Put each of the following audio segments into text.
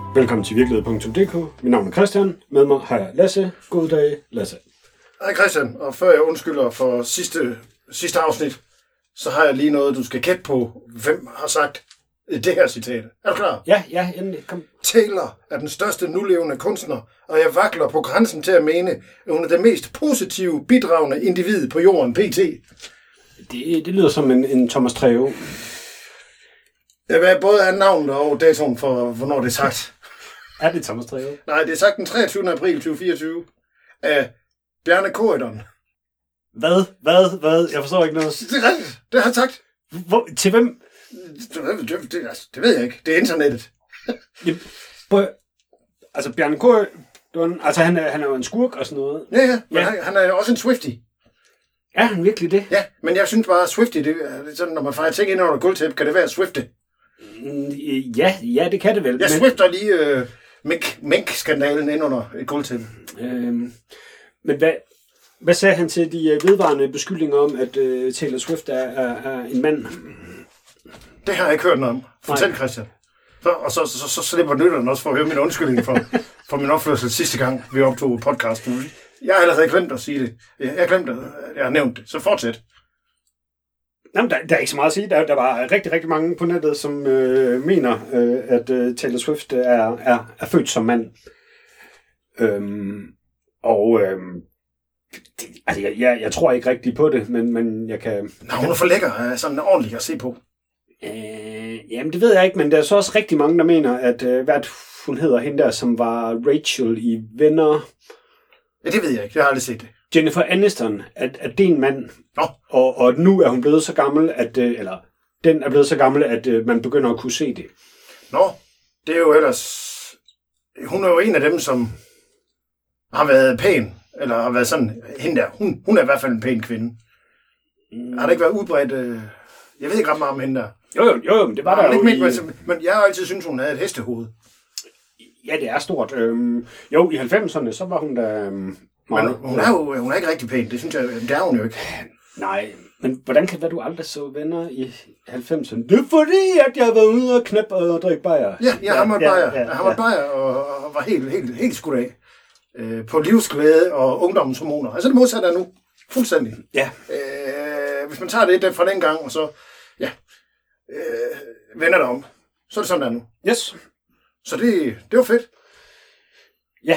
Velkommen til virkelighed.dk. Mit navn er Christian. Med mig har jeg Lasse. God dag, Lasse. Hej Christian, og før jeg undskylder for sidste afsnit, så har jeg lige noget, du skal gætte på, hvem har sagt det her citat. Er du klar? Ja, endelig. Kom. Taylor er den største nulevende kunstner, og jeg vakler på grænsen til at mene, at hun er det mest positive, bidragende individ på jorden, pt. Det lyder som en Thomas Treve. Det er både af navnet og datoen for, hvornår det er sagt. Er det Thomas Treve? Nej, det er sagt den 23. april 2024 af Bjarne Corydon. Hvad? Jeg forstår ikke noget. Det er rigtigt. Det har han sagt. Til hvem? Det ved jeg ikke. Det er internettet. Altså, Bjarne Corydon, altså han er jo en skurk og sådan noget. Ja. Men han er også en Swiftie. Er han virkelig det? Ja, men jeg synes bare, at Swiftie, det er sådan, når man fejrer ting ind under gulvtæppe, kan det være Swiftie? Ja, det kan det vel. Jeg swifter lige mink-skandalen ind under et gulvtæppe. Men hvad sagde han til de vedvarende beskyldninger om, at Taylor Swift er en mand? Det har jeg ikke hørt noget om. Fortæl, Christian. Så slipper lytteren også for at høre min undskyldning for min opførsel sidste gang, vi optog podcasten. Jeg har allerede glemt at sige det. Jeg har glemt, at jeg har nævnt det. Så fortsæt. Jamen, der er ikke så meget at sige. Der var rigtig, rigtig mange på nettet, som mener, at Taylor Swift er født som mand. Jeg tror ikke rigtig på det, men jeg kan... Nå, hun er for lækker. Sådan ordentligt at se på. Jamen, det ved jeg ikke, men der er så også rigtig mange, der mener, at hvad hun hedder, hende der, som var Rachel i Venner... Ja, det ved jeg ikke. Jeg har aldrig set det. Jennifer Aniston, at det er en mand, og nu er hun blevet så gammel, den er blevet så gammel, at man begynder at kunne se det. Nå, det er jo ellers... Hun er jo en af dem, som har været pæn, eller har været sådan... Hende der, hun er i hvert fald en pæn kvinde. Har det ikke været udbredt... Jeg ved ikke ret meget om hende der. Jo, men det var der jo men jeg har altid syntes, hun havde et hestehoved. Ja, det er stort. Jo, i 90'erne, så var hun da... Men hun er ikke rigtig pæn, det synes jeg, det er hun jo ikke. Nej, men hvordan kan det, du aldrig så Venner i 90'erne? Det er fordi, at jeg har været ude og knæppe og drikke bajer. Ja, han var bajer og var helt skudt af. På livsglæde og ungdomshormoner. Altså det modsatte er nu. Fuldstændig. Ja. Hvis man tager det fra den gang, og så vender det om, så er det sådan der nu. Yes. Så det var fedt. Ja.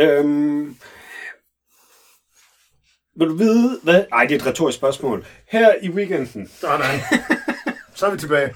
Vil du vide, hvad... Ej, det er et retorisk spørgsmål. Her i weekenden... Nej. Så er vi tilbage.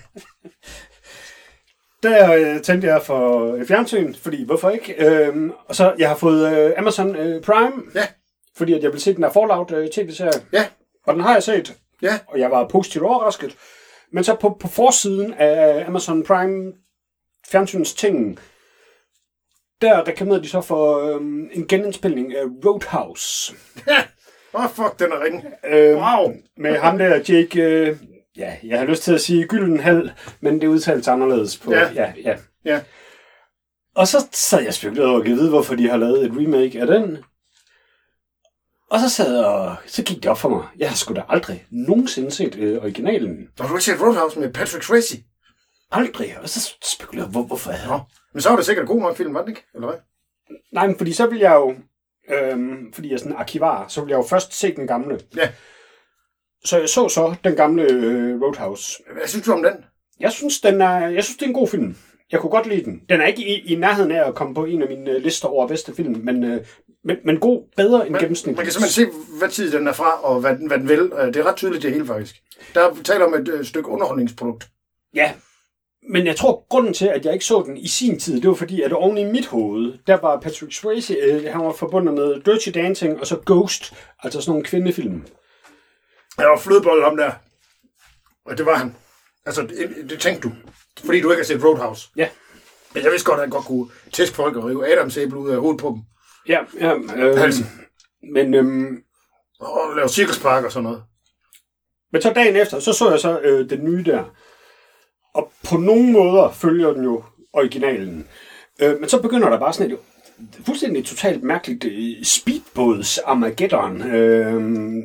Der tændte jeg for fjernsyn, fordi hvorfor ikke? Og så, jeg har fået Amazon Prime, fordi at jeg vil se den der Fallout tv-serie. Ja. Og den har jeg set. Ja. Og jeg var positivt overrasket. Men så på forsiden af Amazon Prime fjernsynens ting, der reklamerede de så for en genindspilning af Roadhouse. Ja. Fuck, den er ringe. Wow. Med ham der, Jake... jeg har lyst til at sige Gyllenhaal, men det udtales anderledes på... Ja. Og så sad jeg spekuleret og vide, hvorfor de har lavet et remake af den. Og så gik det op for mig. Jeg har sgu da aldrig nogensinde set originalen. Har du ikke set Roadhouse med Patrick Swayze? Aldrig. Og så spekulerede jeg, hvorfor jeg havde... Men så var det sikkert en god nok film, var det ikke? Eller hvad? Nej, men fordi så vil jeg jo... fordi jeg er sådan en arkivar, så vil jeg jo først se den gamle. Ja. Så jeg så den gamle Roadhouse. Hvad synes du om den? Jeg synes, det er en god film. Jeg kunne godt lide den. Den er ikke i nærheden af at komme på en af mine lister over bedste film, men god, bedre end gennemsnit. Man kan simpelthen se, hvad tid den er fra, og hvad den vil. Det er ret tydeligt, det hele faktisk. Der taler om et stykke underholdningsprodukt. Ja, men jeg tror, grunden til, at jeg ikke så den i sin tid, det var fordi, at oven i mit hoved, der var Patrick Swayze, han var forbundet med Dirty Dancing, og så Ghost, altså sådan nogle kvindefilm. Jeg var flødebold ham der, og det var han. Altså, det tænkte du, fordi du ikke har set Roadhouse. Ja. Men jeg vidste godt, at han godt kunne tæske folk og rive Adamsæble ud af hovedet på dem. Ja. Men... og lave cirkelspark og sådan noget. Men så dagen efter, så jeg så den nye der. Og på nogle måder følger den jo originalen. Men så begynder der bare sådan et fuldstændig totalt mærkeligt speedbåds Armageddon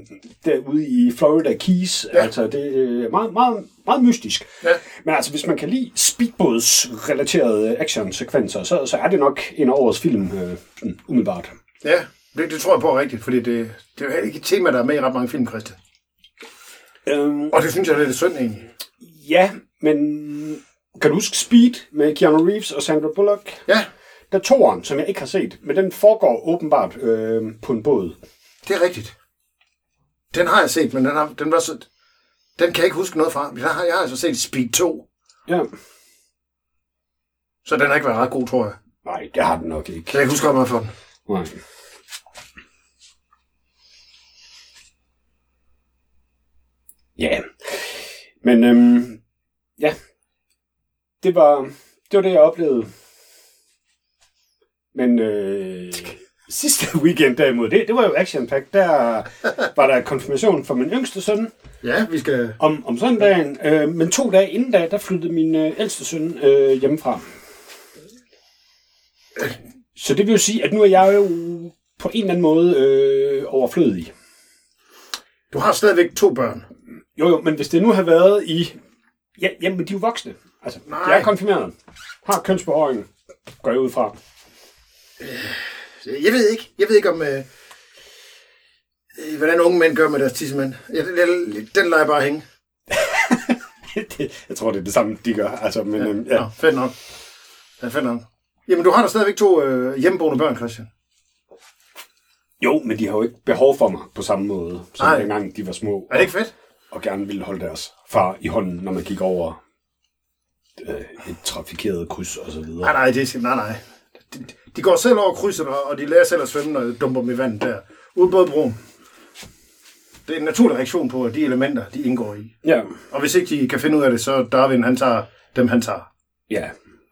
derude i Florida Keys. Ja. Altså, det er meget, meget, meget mystisk. Ja. Men altså, hvis man kan lide speedbåds-relaterede action-sekvenser, så er det nok en af årets film, umiddelbart. Ja, det tror jeg på rigtigt, fordi det er jo ikke et tema, der er med i ret mange film, Christian. Og det synes jeg, det er lidt synd egentlig. Ja, men kan du huske Speed med Keanu Reeves og Sandra Bullock? Ja. Der toeren, som jeg ikke har set, men den foregår åbenbart på en båd. Det er rigtigt. Den har jeg set, men den kan jeg ikke huske noget fra. Jeg har altså set Speed 2. Ja. Så den har ikke været ret god, tror jeg. Nej, det har den nok ikke. Jeg kan ikke huske meget for den. Nej. Ja. Men ja. Det var det, jeg oplevede. Men sidste weekend derimod, det var jo Action Pack. Der var der konfirmation for min yngste søn. Ja, vi skal... Om søndagen. Men 2 dage inden da, der flyttede min ældste søn hjemmefra. Så det vil jo sige, at nu er jeg jo på en eller anden måde overflødig. Du har stadigvæk 2 børn. Jo, men hvis det nu har været i... Ja, jamen, de er jo voksne. Altså, de er konfirmeret. Har kønsbehåring, går jeg ud fra. Jeg ved ikke om... hvordan unge mænd gør med deres tissemænd. Den lader jeg bare hænge. Jeg tror, det er det samme, de gør. Altså, men, ja. Nå, fedt nok. Ja, fedt nok. Jamen, du har da stadigvæk 2 hjemmeboende børn, Christian. Jo, men de har jo ikke behov for mig på samme måde, som dengang de var små. Er det ikke fedt? Og gerne ville holde deres far i hånden, når man gik over et trafikeret kryds og så videre. Nej. De går selv over krydset, og de lærer selv at svømme, når de dumper dem i vandet der. Ude på broen. Det er en naturlig reaktion på, at de elementer, de indgår i. Ja. Og hvis ikke de kan finde ud af det, så Darwin, han tager dem, han tager. Ja.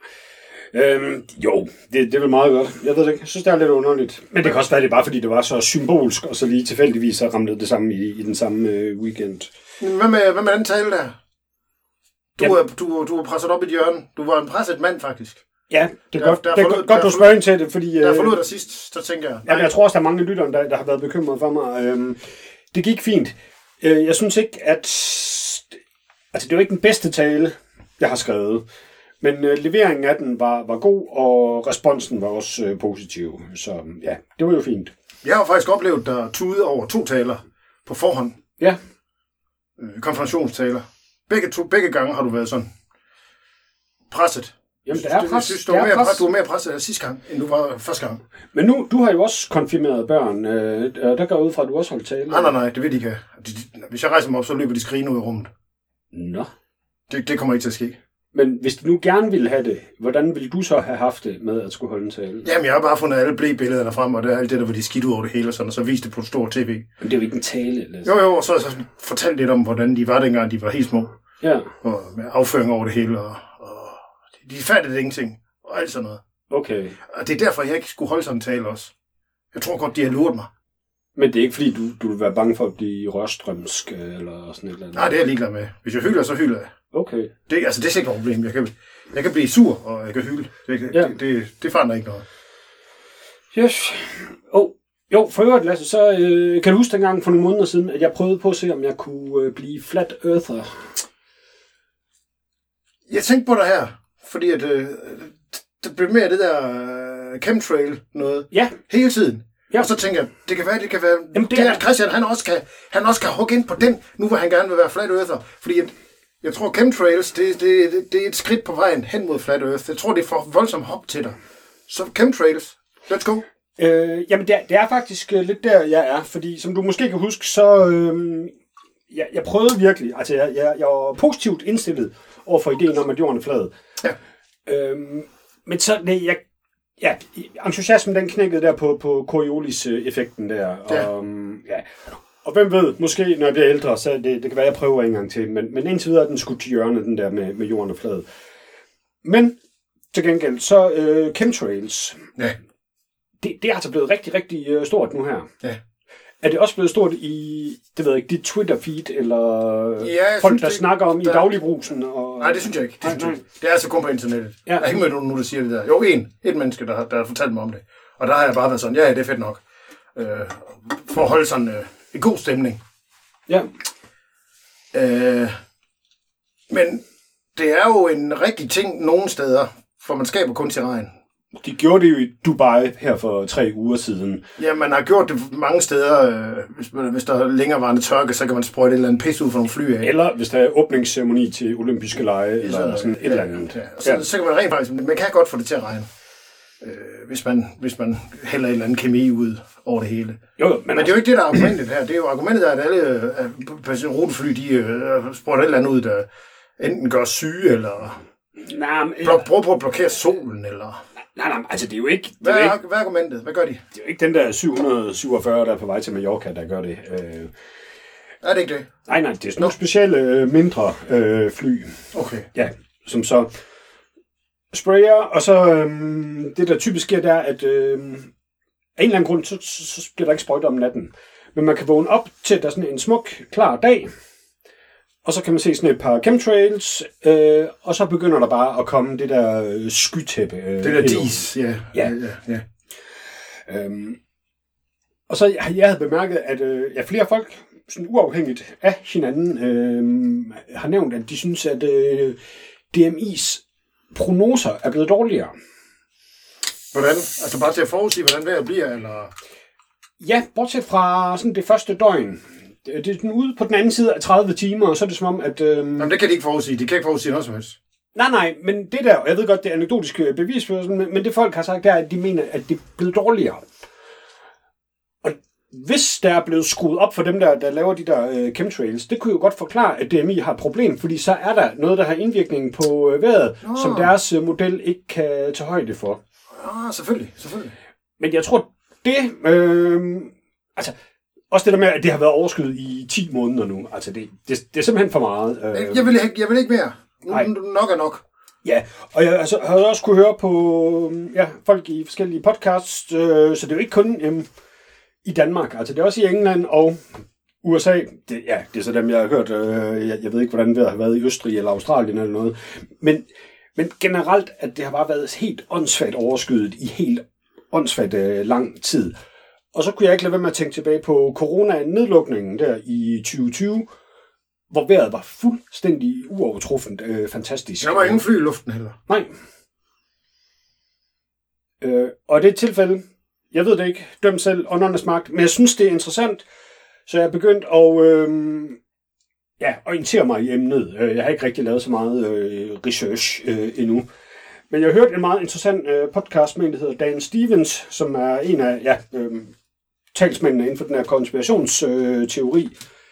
Jo, det er vel meget godt. Jeg ved det ikke. Jeg synes, det er lidt underligt. Men det kan også være, det er bare fordi, det var så symbolsk, og så lige tilfældigvis så ramte det samme i den samme weekend. Hvad med den tale der? Du var presset op i et hjørne. Du var en presset mand, faktisk. Ja, det er godt, du spørger ind til det, fordi... Der forlod dig sidst, så tænker jeg... Ja, jeg tror også, der er mange lyttere, der har været bekymret for mig. Det gik fint. Jeg synes ikke, at... Altså, det var ikke den bedste tale, jeg har skrevet. Men leveringen af den var god, og responsen var også positiv. Så ja, det var jo fint. Jeg har faktisk oplevet dig tude over 2 taler på forhånd. Ja. Konfrontationstaler. Begge gange har du været sådan presset. Jamen, det er pres. Du var mere presset af sidste gang, end du var første gang. Men nu, du har jo også konfirmeret børn. Der går ud fra, at du også holdt tale. Nej, det ved de ikke. Hvis jeg rejser mig op, så løber de skrigende ud i rummet. Nå. Det kommer ikke til at ske. Men hvis du nu gerne ville have det, hvordan ville du så have haft det med at skulle holde en tale? Jamen, jeg har bare fundet alle blæbillederne frem, og det er alt det, der var de skidt ud over det hele, og sådan, og så viste det på et stort tv. Men det er jo ikke en tale, eller? Jo, og så har jeg så fortalt lidt om, hvordan de var dengang, de var helt små. Ja. Og med afføring over det hele, og de fattede ingenting, og alt sådan noget. Okay. Og det er derfor, jeg ikke skulle holde sådan en tale også. Jeg tror godt, de har luret mig. Men det er ikke fordi, du vil være bange for at blive rørstrømsk, eller sådan et eller andet? Nej, det er jeg ligeglad med. Hvis jeg hylder, så hylder jeg. Okay. Det er ikke noget problem. Jeg kan blive sur, og jeg kan hylde. Det forandrer ikke noget. Yes. Jo, for øvrigt, Lasse, så kan du huske dengang for nogle måneder siden, at jeg prøvede på at se, om jeg kunne blive flat earther. Jeg tænkte på det her, fordi at det blev mere det der chemtrail noget. Ja. Hele tiden. Ja. Og så tænker jeg, det kan være, jamen, det er, at Christian, han også kan hugge ind på den, nu hvor han gerne vil være flat earther. Fordi jeg tror, chemtrails, det er et skridt på vejen hen mod flat earth. Jeg tror, det er for voldsomt hop til dig. Så chemtrails, let's go. Jamen, det er faktisk lidt der, jeg er. Fordi, som du måske kan huske, så... Jeg prøvede virkelig. Altså, jeg var positivt indstillet over for ideen om, at jorden er flad. Ja. Men så... Ja, entusiasmen den knækkede der på Coriolis-effekten der. Og hvem ved, måske når jeg bliver ældre, så det kan være, jeg prøver en gang til. Men indtil videre den skudt til hjørnet, den der med jorden og flad. Men til gengæld, så chemtrails. Ja. Det er altså blevet rigtig, rigtig stort nu her. Ja. Er det også blevet stort i, det ved jeg ikke, dit Twitter-feed, eller folk, synes, der snakker om i dagligbrusen? Nej, det synes jeg ikke. Det er altså kun på internettet. Ja. Jeg har ikke mødt nogen, der siger det der. Jo, et menneske, der har fortalt mig om det. Og der har jeg bare været sådan, ja, det er fedt nok. For at holde sådan en god stemning. Ja. Men det er jo en rigtig ting nogle steder, for man skaber kun til regn. De gjorde det jo i Dubai her for 3 uger siden. Ja, man har gjort det mange steder. Hvis der er længerevarende tørke, så kan man sprøjte et eller andet pis ud fra nogle fly af. Eller hvis der er åbningsceremoni til olympiske lege, eller sådan et eller andet. Ja. Så kan man rent faktisk... Man kan godt få det til at regne. Hvis man hælder et eller andet kemi ud over det hele. Jo, men det er jo ikke det, der er argumentet her. Det er jo argumentet, at alle rutefly, de sprøjter et eller andet ud, der enten gør syge, eller prøver på at blokere solen, eller... Nej, altså det er jo ikke... Hvad er argumentet? Hvad gør de? Det er jo ikke den der 747, der er på vej til Mallorca, der gør det. Er det ikke det? Nej, det er sådan nogle specielle mindre fly. Okay. Ja, som så sprayer, og så det der typisk sker, der at af en eller anden grund, så bliver der ikke sprøjtet om natten. Men man kan vågne op til, at der er sådan en smuk, klar dag, og så kan man se sådan et par chemtrails, og så begynder der bare at komme det der skytæppe. Det der dis, ja. Og så jeg havde bemærket, at flere folk, sådan uafhængigt af hinanden, har nævnt, at de synes, at DMI's prognoser er blevet dårligere. Hvordan? Altså bare til at forudsige, hvordan vejret bliver, eller? Ja, bortset fra sådan det første døgn. Det er sådan ude på den anden side af 30 timer, og så er det som om, at... Jamen, det kan de ikke forudsige. De kan ikke forudsige noget som helst. Nej, men det der, jeg ved godt, det er anekdotisk bevisførsel, men det folk har sagt, der er, at de mener, at det er blevet dårligere. Og hvis der er blevet skruet op for dem, der laver de der chemtrails, det kunne jo godt forklare, at DMI har et problem, fordi så er der noget, der har indvirkning på vejret, som deres model ikke kan tage højde for. Ja, selvfølgelig. Men jeg tror, det... altså, også det der med, at det har været overskyet i 10 måneder nu. Altså, det er simpelthen for meget. Jeg vil ikke mere. Nok er nok. Ja, og jeg har også kunne høre på folk i forskellige podcasts, så det er jo ikke kun i Danmark. Altså, det er også i England og USA. Det er så dem, jeg har hørt. Jeg ved ikke, hvordan det har været i Østrig eller Australien eller noget. Men generelt, at det har bare været helt åndssvagt overskyet i helt åndssvagt lang tid. Og så kunne jeg ikke lade være med at tænke tilbage på corona-nedlukningen der i 2020, hvor vejret var fuldstændig uovertruffent fantastisk. Der var ingen fly i luften heller. Nej. Og det er et tilfælde, jeg ved det ikke, døm selv, åndernes magt, men jeg synes, det er interessant, så jeg er begyndt at orientere mig i emnet. Jeg har ikke rigtig lavet så meget research endnu. Men jeg har hørt en meget interessant podcast med en, der hedder Dan Stevens, som er en af talsmændene inden for den her konspirationsteori.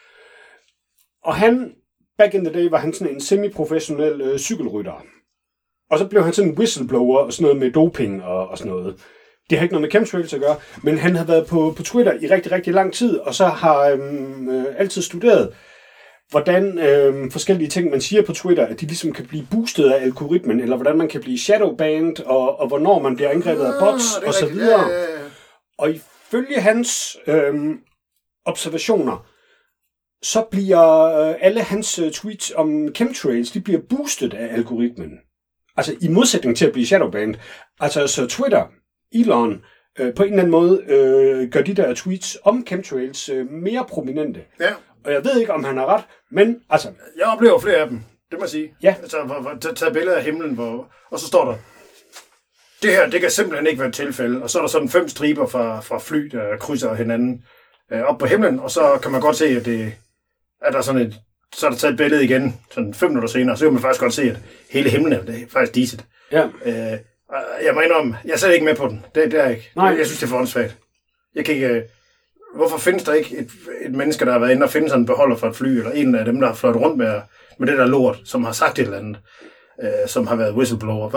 Og han, back in the day, var han sådan en semi-professionel cykelrytter. Og så blev han sådan en whistleblower og sådan noget med doping og sådan noget. Det har ikke noget med chemtrails at gøre, men han har været på Twitter i rigtig, rigtig lang tid, og så har altid studeret, hvordan forskellige ting, man siger på Twitter, at de ligesom kan blive boostet af algoritmen, eller hvordan man kan blive shadowbanned, og hvornår man bliver angrebet af bots, og så videre. Ja. Og ifølge hans observationer, så bliver alle hans tweets om chemtrails, de bliver boostet af algoritmen. Altså i modsætning til at blive shadowbanned. Altså så Twitter, Elon, på en eller anden måde gør de der tweets om chemtrails mere prominente. Ja. Og jeg ved ikke, om han har ret, men altså... Jeg oplever flere af dem, det må jeg sige. Ja. Altså, tage billeder af himlen, og så står der, det her, det kan simpelthen ikke være et tilfælde. Og så er der sådan 5 striber fra fly, der krydser hinanden op på himlen, og så kan man godt se, at der sådan så er der taget et billede igen, sådan 5 minutter senere, så kan man faktisk godt se, at hele himlen er faktisk diset. Ja. Jeg må indrømme, jeg er slet ikke med på den. Det er ikke. Nej. Jeg synes, det er for åndssvagt. Jeg kan ikke... Hvorfor findes der ikke et menneske, der har været inde og finde sådan en beholder fra et fly, eller en af dem, der har fløjtet rundt med det der lort, som har sagt et eller andet, som har været whistleblower?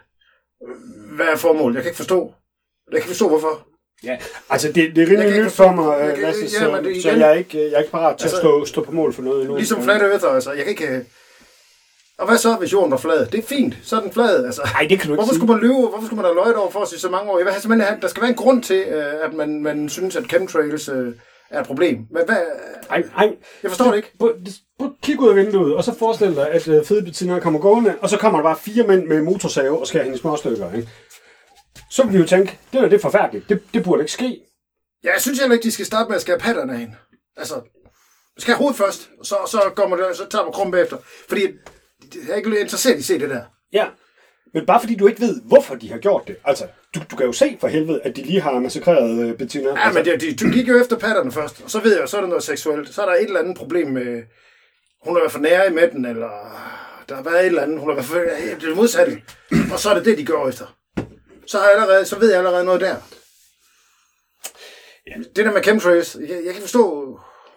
Hvad er formålet? Jeg kan ikke forstå, hvorfor. Ja, altså det er rimelig nyt for mig, Lasse, så jeg er ikke parat til at stå på mål for noget endnu. Ligesom Flat Earther, altså. Jeg kan ikke... Og hvad så, hvis jorden var flad? Det er fint, så er den flad. Altså. Nej, det kan du ikke Hvorfor skulle man lyve? Hvorfor skulle man have løjet over for os i så mange år? Jeg vil have simpelthen, der skal være en grund til, at man synes, at chemtrails er et problem. Men hvad... Nej. Jeg forstår det ikke. Kig ud af vinduet, og så forestil dig, at fedebetiner kommer gående, og så kommer der bare 4 mænd med motorsave og skærer hende i små stykker, ikke? Så vil vi jo tænke, det er forfærdeligt. Det burde ikke ske. Ja, jeg synes heller ikke, de skal starte med at skære patterne af hende. Altså, man skal have hovedet først, og så går man der, så tager man krum bagefter. Fordi jeg er ikke interesseret i at se det der. Ja, men bare fordi du ikke ved, hvorfor de har gjort det. Altså, du kan jo se for helvede, at de lige har massakreret Bettina. Ja, men de gik jo efter patterne først, og så ved jeg, så er der noget seksuelt. Så er der et eller andet problem med, hun har været for nære i midten, eller der har været et eller andet, hun har været for det modsatte. Og så er det, de går efter. Så ved jeg allerede noget der. Ja. Det der med chemtrails, jeg kan forstå,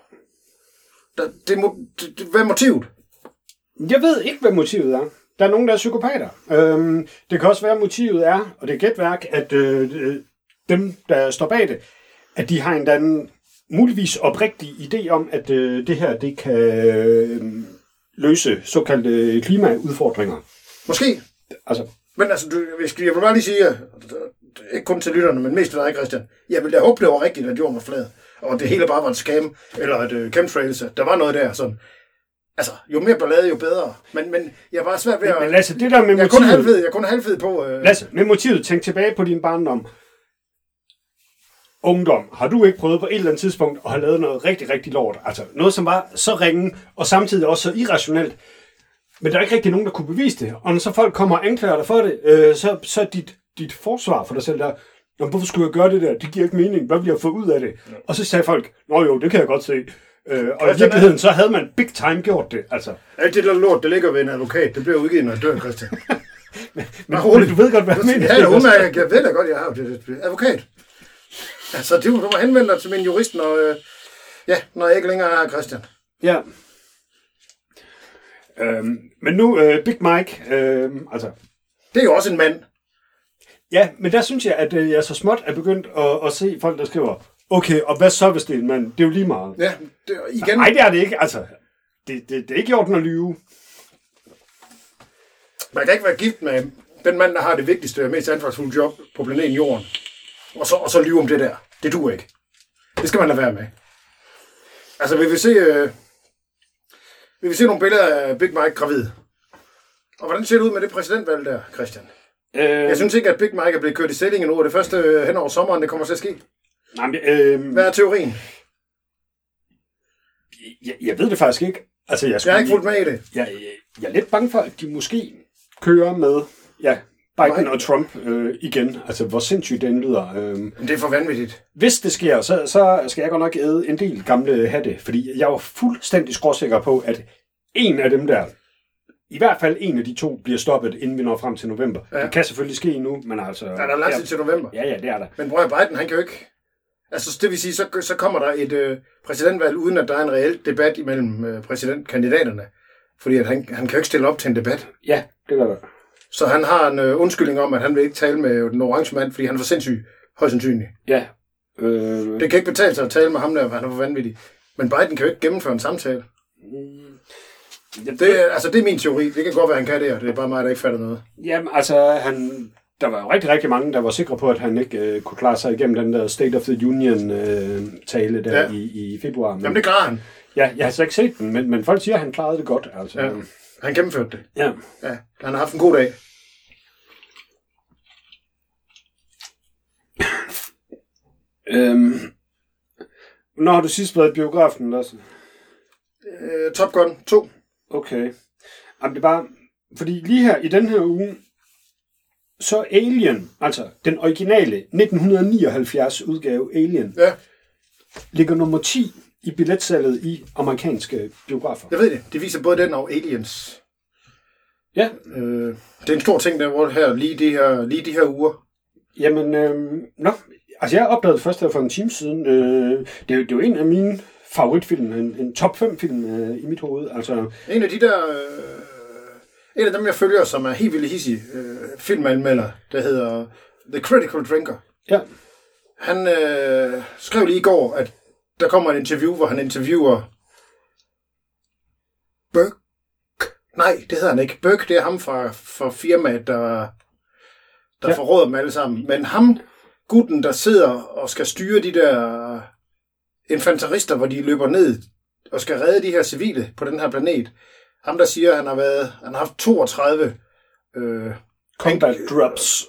hvad er motivet? Jeg ved ikke, hvad motivet er. Der er nogen, der er psykopater. Det kan også være, at motivet er, og det er gætværk, at dem, der står bag det, at de har en anden muligvis oprigtig idé om, at det her, det kan løse såkaldte klimaudfordringer. Måske. Altså. Men altså, jeg vil bare lige sige, ikke kun til lytterne, men mest til dig, Christian. Jeg vil da håbe, det var rigtigt, at jorden var flad, og det hele bare var et scam, eller et chemtrails, der var noget der, sådan. Altså, jo mere ballade, jo bedre. Men jeg var svært ved at... Men Lasse, det der med motivet... Jeg er kun halvfed på... Lasse, med motivet, tænk tilbage på din barndom. Ungdom. Har du ikke prøvet på et eller andet tidspunkt at have lavet noget rigtig, rigtig lort? Altså, noget, som var så ringe, og samtidig også så irrationelt. Men der er ikke rigtig nogen, der kunne bevise det. Og når så folk kommer og anklager dig for det, så er dit forsvar for dig selv der... Hvorfor skulle jeg gøre det der? Det giver ikke mening. Hvad vil jeg få ud af det? Ja. Og så sagde folk, nå jo, det kan jeg godt se. Og i virkeligheden, så havde man big time gjort det. Altså. Alt det der lort, det ligger ved en advokat. Det bliver udgivet, når jeg dør, Christian. men du ved godt, hvad jeg mener. Jeg ved da godt, jeg har det. Advokat. Altså, du må henvende dig til min jurist, når jeg ikke længere er Christian. Ja. Men nu, Big Mike, altså... Det er jo også en mand. Ja, men der synes jeg, at jeg så småt er begyndt at se folk, der skriver, okay, og hvad så, hvis det er en mand? Det er jo lige meget. Ja, igen... Nej, det er det ikke. Altså, det er ikke i orden at lyve. Man kan ikke være gift med den mand, der har det vigtigste og mest ansvarsfulde job på planeten Jorden. Og så lyve om det der. Det duer ikke. Det skal man lade være med. Altså, vi vil se nogle billeder af Big Mike gravid. Og hvordan ser det ud med det præsidentvalg der, Christian? Jeg synes ikke, at Big Mike er blevet kørt i stilling endnu, og det første hen over sommeren, det kommer til at ske. Nej, men, hvad er teorien? Jeg ved det faktisk ikke. Altså, jeg har ikke fulgt med i det. Jeg er lidt bange for, at de måske kører med Biden og Trump igen. Altså, hvor sindssygt den lyder. Det er for vanvittigt. Hvis det sker, så skal jeg godt nok æde en del gamle hatte, fordi jeg var fuldstændig skråsikker på, at en af dem der, i hvert fald en af de to, bliver stoppet, inden vi når frem til november. Ja. Det kan selvfølgelig ske endnu, men altså... Er der lang tid til november? Ja, det er der. Men Biden, han kan jo ikke... Altså, det vil sige, så kommer der et præsidentvalg, uden at der er en reel debat imellem præsidentkandidaterne. Fordi at han kan jo ikke stille op til en debat. Ja, det gør der. Så han har en undskyldning om, at han vil ikke tale med den orange mand, fordi han er for sindssyg, højst sandsynlig. Ja. Det kan ikke betale sig at tale med ham der, han er for vanvittig. Men Biden kan jo ikke gennemføre en samtale. Det er min teori. Det kan godt være, han kan det, og det er bare mig, der ikke fatter noget. Jamen, altså, der var jo rigtig, rigtig mange, der var sikre på, at han ikke kunne klare sig igennem den der State of the Union-tale der i februar. Men, jamen, det klarer han. Ja, jeg har så ikke set den, men folk siger, at han klarede det godt. Altså. Ja, han gennemførte det. Ja. Han har haft en god dag. Når har du sidst været i biografen, Lasse? Top Gun 2. Okay. Jamen, det er bare... Fordi lige her, i den her uge, så Alien, altså den originale 1979 udgave Alien, ligger nummer 10 i billetsalget i amerikanske biografer. Jeg ved det. Det viser både den og Aliens. Ja. Det er en stor ting, der var her lige de her uger. Jamen, altså jeg opdagede det først her for en time siden. Det er jo en af mine favoritfilm, en top 5 film i mit hoved. Altså, en af de der... en af dem, jeg følger, som er helt vildt hissig filmanmelder, der hedder The Critical Drinker. Ja. Han skrev lige i går, at der kommer et interview, hvor han interviewer Burke. Nej, det hedder han ikke. Burke, det er ham fra firmaet, der forråder dem alle sammen. Men ham, gutten, der sidder og skal styre de der infanterister, hvor de løber ned og skal redde de her civile på den her planet. Ham, der siger, at han har haft 32 combat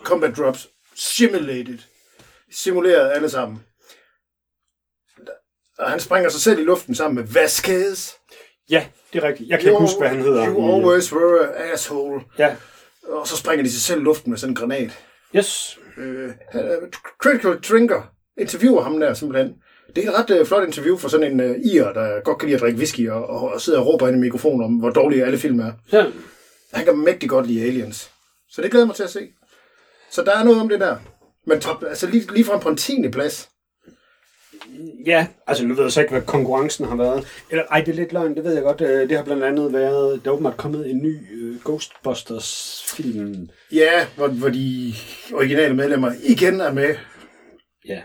drops. Simuleret alle sammen. Og han springer sig selv i luften sammen med Vasquez. Ja, det er rigtigt. Jeg kan ikke huske, hvad han hedder. You always were an asshole. Ja. Og så springer de sig selv i luften med sådan en granat. Yes. Critical Drinker interviewer ham der simpelthen. Det er et ret flot interview for sådan en irer, der godt kan lide at drikke whisky og sidder og råber ind i mikrofonen om, hvor dårlige alle film er. Ja. Han kan mægtig godt lide Aliens. Så det glæder mig til at se. Så der er noget om det der. Men altså lige frem på en 10. plads. Ja, altså nu ved jeg så ikke, hvad konkurrencen har været. Eller, det er lidt løgn, det ved jeg godt. Det har blandt andet været, der er åbenbart kommet en ny Ghostbusters-film. Ja, hvor de originale medlemmer igen er med. Ja.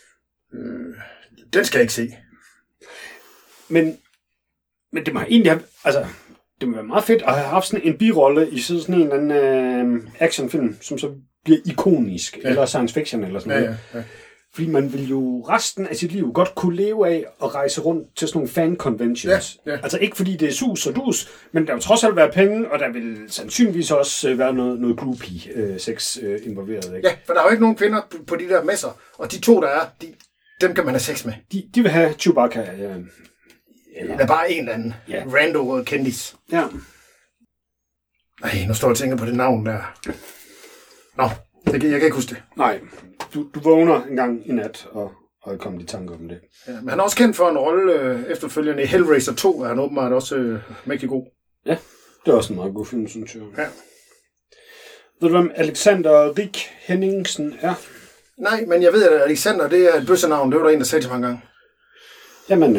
Den skal jeg ikke se. Men det må egentlig have, altså, det må være meget fedt at have haft sådan en birolle i sådan en eller anden actionfilm, som så bliver ikonisk, eller science fiction eller sådan noget. Ja. Fordi man vil jo resten af sit liv godt kunne leve af at rejse rundt til sådan nogle fan-conventions. Ja. Altså ikke fordi det er sus og dus, men der vil trods alt være penge, og der vil sandsynligvis også være noget groupie-sex involveret. Ikke? Ja, for der er jo ikke nogen kvinder på de der messer, og de 2, der er, dem kan man have sex med. De vil have Chewbacca. Eller bare en eller anden. Ja. Rando og kendis. Ja. Ej, nu står jeg og tænker på det navn der. Nå, jeg kan ikke huske det. Nej, du vågner en gang i nat og er kommet i tanke om det. Ja, men han er også kendt for en rolle efterfølgende i Hellraiser 2, er han åbenbart også mægtig god. Ja, det er også en meget god film, synes jeg. Ja. Ved du, hvem Alexander Rik Henningsen er? Nej, men jeg ved, at Alexander, det er et bøssenavn. Det var der en, der sagde til mange gange. Jamen,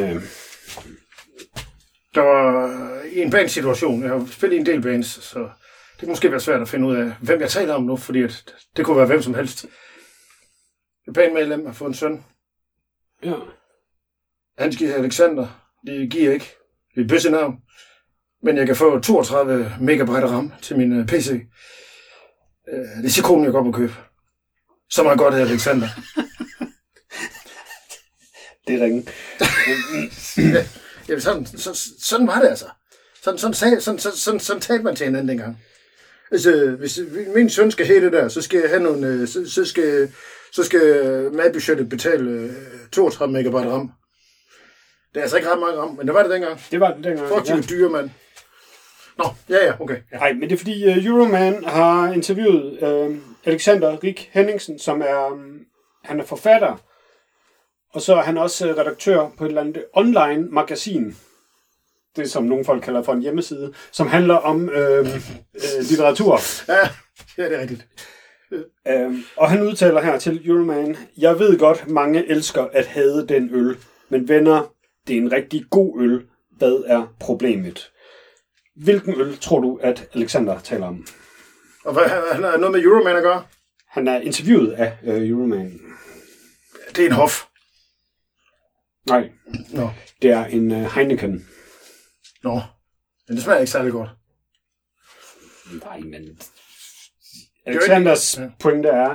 der var i en bandsituation. Jeg har spillet i en del bands, så det kan måske være svært at finde ud af, hvem jeg taler om nu, fordi det kunne være hvem som helst. Et bandmedlem har fået en søn. Ja. Han skal have Alexander. Det giver ikke. Det er et bøssenavn. Men jeg kan få 32 megabyte RAM til min PC. Det er sekunden, jeg går på køb. Så meget godt hedder Alexander. Det er ringe. Ja, sådan var det altså. Sådan talte man til hinanden dengang. Altså, hvis min søn skal have det der, så skal jeg have nogle, så skal madbudgettet betale 32 megabyte RAM. Det er altså ikke ret meget RAM, men det var det dengang. Det var det dengang. Fortsat dyre, mand. Nå, ja, okay. Nej, men det er fordi Euroman har interviewet Alexander Rik Henningsen, som er, han er forfatter, og så er han også redaktør på et eller andet online magasin. Det som nogle folk kalder for en hjemmeside, som handler om litteratur. Ja, det er rigtigt. Og han udtaler her til Euroman: Jeg ved godt, mange elsker at hade den øl, men venner, det er en rigtig god øl. Hvad er problemet? Hvilken øl tror du, at Alexander taler om? Og hvad han har noget med Euroman at gøre? Han er interviewet af Euroman. Det er en Hof. Nej. Nå. Det er en Heineken. Nå, men det smager ikke særlig godt. Nej, men Alexanders pointe er,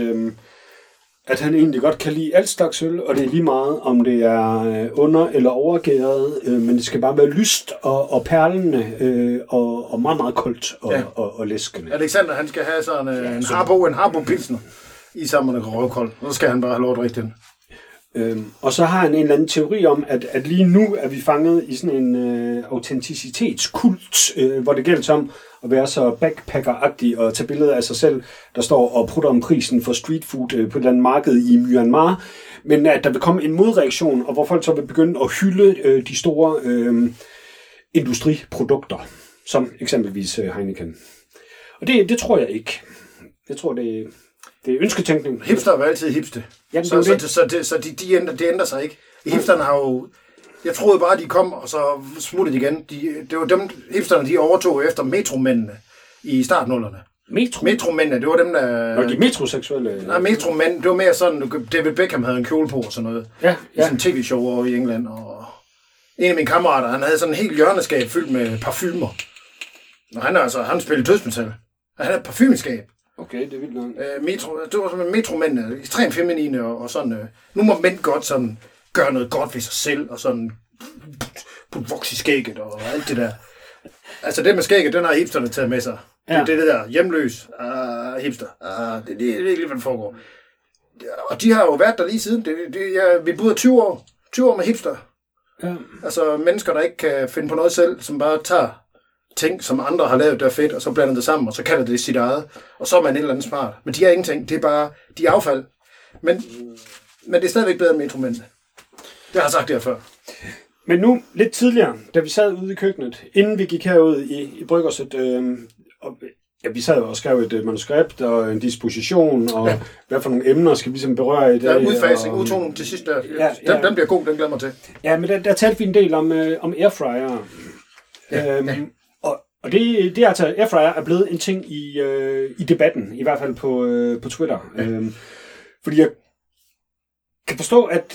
at han egentlig godt kan lide alt slags øl, og det er lige meget, om det er under- eller overgæret, men det skal bare være lyst og perlende og meget, meget koldt og læskende. Alexander, han skal have sådan en Harbo Pilsner i sammen med røvkold. Så skal han bare have lov at drikke den. Og så har han en eller anden teori om, at lige nu er vi fanget i sådan en autenticitetskult, hvor det gælder om at være så backpacker-agtig og tage billeder af sig selv, der står og prutter om prisen for street food på et eller andet marked i Myanmar. Men at der vil komme en modreaktion, og hvor folk så vil begynde at hylde de store industriprodukter, som eksempelvis Heineken. Og det tror jeg ikke. Jeg tror, det er ønsketænkning. Hipster var altid hipste. Ja, så de ændrer sig ikke. Hipsterne har jo... Jeg troede bare, de kom, og så smuttede de igen. Det var dem, hipsterne, de overtog efter metromændene i startnullerne. Metromændene, det var dem, der... Nå, de metroseksuelle... Nej, metromænd, det var mere sådan, David Beckham havde en kjole på og sådan noget. Ja. I sådan en tv-show over i England. Og en af mine kammerater, han havde sådan en helt hjørneskab fyldt med parfumer. Og han spillede dødsmetal. Han havde et parfumeskab. Okay, det er vildt nok. Det var sådan metromændene, ekstremt feminine og sådan... Nu må mænd godt sådan gøre noget godt ved sig selv, og sådan putte voks i skægget og alt det der. Altså det med skægget, den har hipsterne taget med sig. Ja. Det der hjemløs hipster. Det er virkelig, hvad der foregår. Og de har jo været der lige siden. Vi boede 20 år. 20 år med hipster. Ja. Altså mennesker, der ikke kan finde på noget selv, som bare tager ting, som andre har lavet, der er fedt, og så blander det sammen, og så kalder det sit eget. Og så er man et eller andet smart. Men de har ingenting. Det er bare, de er affald. Men det er stadigvæk bedre end Metromændene. Det har jeg sagt der før. Men nu, lidt tidligere, da vi sad ude i køkkenet, inden vi gik herud i Bryggerset, vi sad og skrev et manuskript og en disposition, og hvad for nogle emner skal vi ligesom berøre i dag. Der er udfasing, udtoning til sidst der. Den bliver god, den glæder mig til. Ja, men der talte vi en del om airfryer. Og det er altså, airfryer er blevet en ting i debatten, i hvert fald på Twitter. Fordi jeg kan forstå, at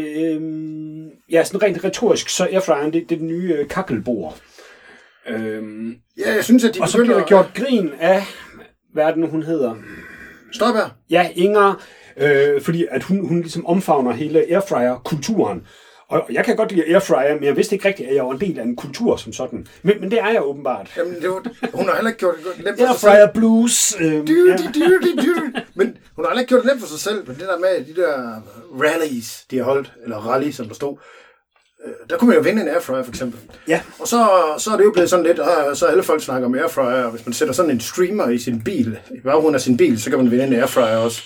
sådan rent retorisk, så airfryeren, det er den nye kakkelbord. Jeg synes, at de og så bliver der gjort grin af, hvad er det nu, hun hedder? Støjberg? Ja, Inger, fordi at hun ligesom omfavner hele airfryer-kulturen. Og jeg kan godt lide airfryer, men jeg vidste ikke rigtigt, at jeg var en del af en kultur som sådan. Men det er jeg åbenbart. Jamen, hun har heller ikke gjort det nemt for sig selv. Airfryer blues. Men hun har heller ikke gjort det nemt for sig selv. Men det der med de der rallies, de har holdt, eller rally, som der stod, der kunne man jo vinde en airfryer, for eksempel. Ja. Og så er det jo blevet sådan lidt, så alle folk snakker om airfryer, og hvis man sætter sådan en streamer i sin bil, i baggrunden af sin bil, så kan man vinde en airfryer også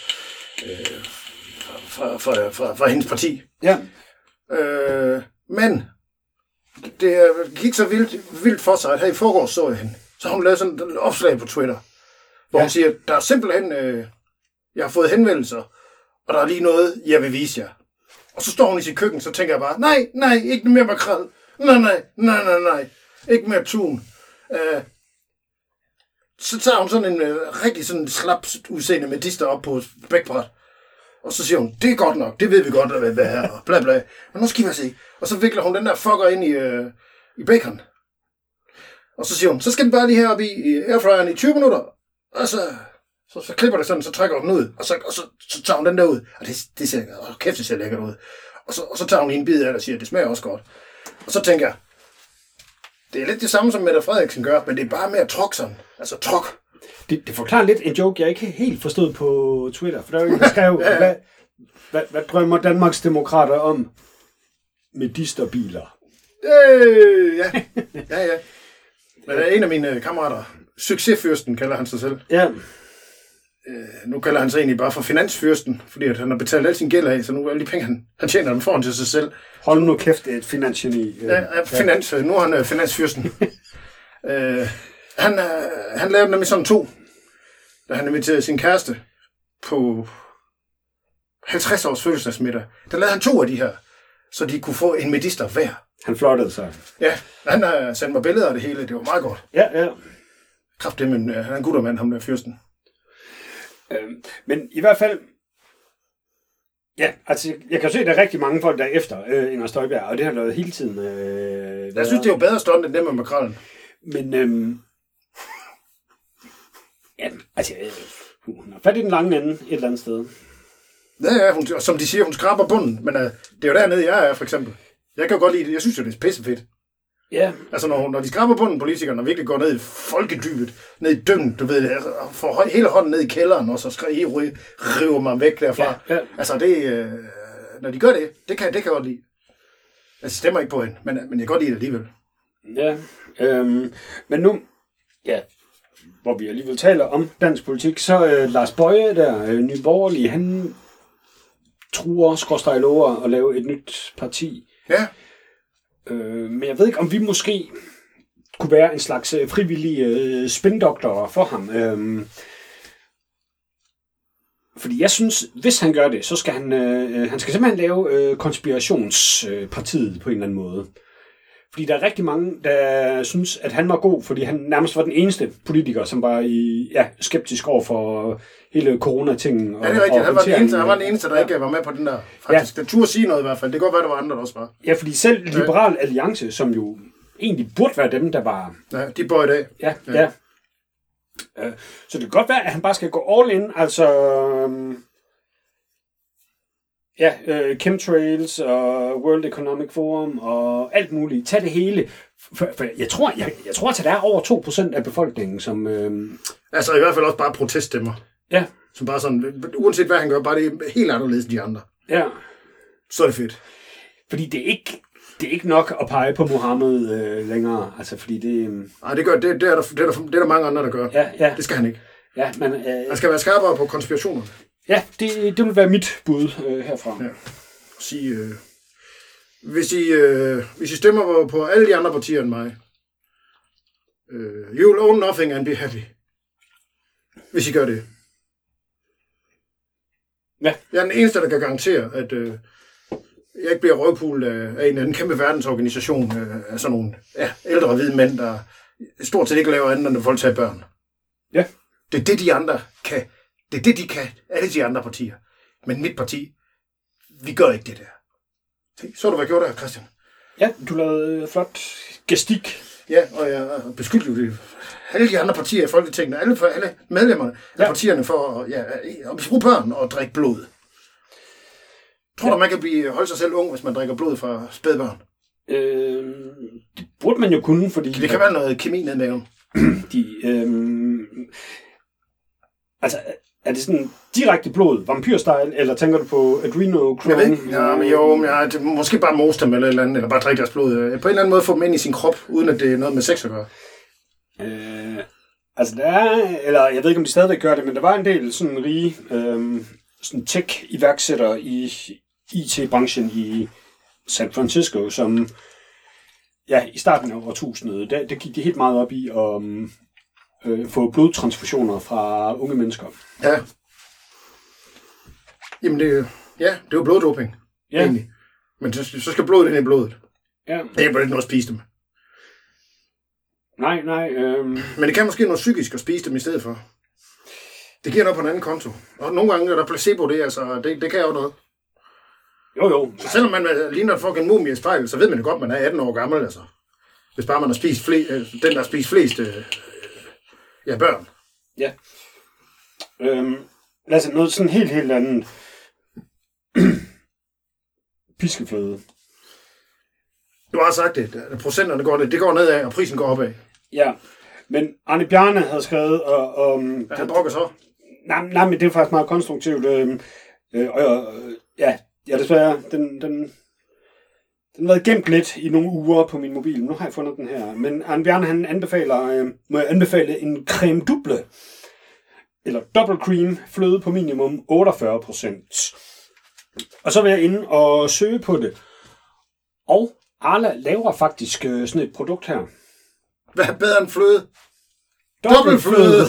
fra hendes parti. Ja. Men det gik så vildt for sig, at her i forgårs så jeg hende. Så har hun lavet sådan et opslag på Twitter, hvor hun siger, der er simpelthen, jeg har fået henvendelser, og der er lige noget, jeg vil vise jer. Og så står hun i sit køkken, så tænker jeg bare, nej, ikke mere makrel. Nej, ikke mere tun. Så tager hun sådan en rigtig sådan slap udseende medister op på bækbræt. Og så siger hun, det er godt nok, det ved vi godt, hvad er, og bla bla. Men nu skal vi se. Og så vikler hun den der fucker ind i bacon. Og så siger hun, så skal den bare lige heroppe i airfryeren i 20 minutter. Og så klipper det sådan, så trækker hun den ud. Og så tager hun den der ud. Og det ser, kæft, det ser lækkert ud. Og så tager hun en bid af det og siger, det smager også godt. Og så tænker jeg, det er lidt det samme, som Mette Frederiksen gør, men det er bare mere trok sådan. Altså trok. Det forklarer lidt en joke, jeg ikke helt forstod på Twitter. For der er jo en, der skrev, hvad drømmer Danmarks demokrater om medisterbiler? Ja. Men der er en af mine kammerater, succesfyrsten kalder han sig selv. Ja. Nu kalder han sig egentlig bare for finansfyrsten, fordi at han har betalt al sin gæld af, så nu er alle de penge, han tjener dem foran til sig selv. Hold nu kæft, det er et finansgeni. Nu er han finansfyrsten. Han lavede nemlig sådan 2, da han inviterede sin kæreste på 50 års fødselsdagsmiddag. Der lavede han 2 af de her, så de kunne få en medister hver. Han flottede sig. Ja, han har sendt mig billeder af det hele. Det var meget godt. Ja. Kraftigt, men han er en guttermand, ham der fyrsten. Men i hvert fald, ja, altså jeg kan se, at der er rigtig mange folk, der er efter Inger Støjberg, og det har været hele tiden. Jeg synes, det er jo bedre stående end det med makrellen. Men, ja, altså, hun har fat i den lange ende et eller andet sted. Ja, hun, som de siger, hun skraber bunden, men det er jo dernede, jeg er, for eksempel. Jeg kan jo godt lide det. Jeg synes jo, det er pissefedt. Ja. Altså, når de skraber bunden, politikerne, og virkelig går ned i folkedybet, ned i dyngen, du ved, altså, får hele hånden ned i kælderen, og så river man væk derfra. Ja. Altså, det, når de gør det kan jeg godt lide. Jeg stemmer ikke på hende, men jeg kan godt lide det alligevel. Ja, men nu, ja, hvor vi alligevel taler om dansk politik, så Lars Boje der, Nye Borgerlige, han truer, lover at lave et nyt parti. Ja. Men jeg ved ikke, om vi måske kunne være en slags frivillige spindoktorer for ham. Fordi jeg synes, hvis han gør det, så skal han skal simpelthen lave konspirationspartiet på en eller anden måde. Fordi der er rigtig mange, der synes, at han var god, fordi han nærmest var den eneste politiker, som var skeptisk over for hele corona-tingen. Ja, det er rigtigt. Han var den eneste, der ikke var med på den der. Faktisk, det turde sige noget i hvert fald. Det kan godt være, der var andre, der også var. Ja, fordi selv Liberal Alliance, som jo egentlig burde være dem, der var... Ja, de bor i dag. Ja. Så det kan godt være, at han bare skal gå all in, altså... chemtrails og World Economic Forum og alt muligt. Tag det hele. For jeg tror, at der er over 2% af befolkningen, som... Altså i hvert fald også bare proteststemmer. Ja. Som bare sådan, uanset hvad han gør, bare det er helt anderledes end de andre. Ja. Så er det fedt. Fordi det er ikke nok at pege på Mohammed længere, altså fordi det... Nej, det er der mange andre, der gør. Ja. Det skal han ikke. Ja, men... Han skal være skarpere på konspirationer. Ja, det vil være mit bud herfra. Ja. Sige, hvis I stemmer på alle de andre partier end mig, you will own nothing and be happy. Hvis I gør det. Ja. Jeg er den eneste, der kan garantere, at jeg ikke bliver røvpul af en eller anden kæmpe verdensorganisation af sådan nogle ældre hvide mænd, der stort set ikke laver andet end at voldtage børn. Ja. Det er det, de andre kan. Det er det, de kan. Alle de andre partier. Men mit parti, vi gør ikke det der. Se, så har du hvad gjort der, Christian? Ja, du lavede flot gestik. Ja, og jeg beskyldte jo det. Alle de andre partier i Folketinget, alle medlemmerne af partierne for at misbruge børn og drikke blod. Tror du, man kan holde sig selv ung, hvis man drikker blod fra spædbørn? Det burde man jo kunne, fordi... Det kan være noget kemi ned i maven. Altså, er det sådan direkte blod, vampyrstyle, eller tænker du på adrenochrome? Jeg ved ikke. Det måske bare mose dem eller et eller andet, eller bare drikke deres blod. På en eller anden måde få dem ind i sin krop, uden at det er noget med sex at gøre. Altså, der er, eller jeg ved ikke, om de stadigvæk gør det, men der var en del sådan rige sådan tech-iværksættere i IT-branchen i San Francisco, som i starten af årtusindet, der gik de helt meget op i at få blodtransfusioner fra unge mennesker. Ja. Jamen, det er jo bloddoping, egentlig. Men så skal blodet ind i blodet. Ja. Det er bare ikke noget at spise dem. Nej. Men det kan måske noget psykisk at spise dem i stedet for. Det giver noget på en anden konto. Og nogle gange er der placebo det, altså det kan jo noget. Jo. Så selvom man ligner folk en mumie i spejlet, så ved man det godt, man er 18 år gammel, altså. Hvis bare man har spist den, der har spist flest børn. Ja. Lad os noget sådan helt andet. Piskefløde. Du har sagt det. Procenterne går nedad, og prisen går opad. Ja, men Arne Bjarne havde skrevet om... Han brokker så? Nej, men det er faktisk meget konstruktivt. Desværre, den har været gemt lidt i nogle uger på min mobil. Nu har jeg fundet den her. Men Arne Bjarne, han må jeg anbefale en creme double. Eller double cream fløde på minimum 48%. Og så vil jeg ind og søge på det. Og Arla laver faktisk sådan et produkt her. Hvad er bedre end fløde? Dobbeltfløde!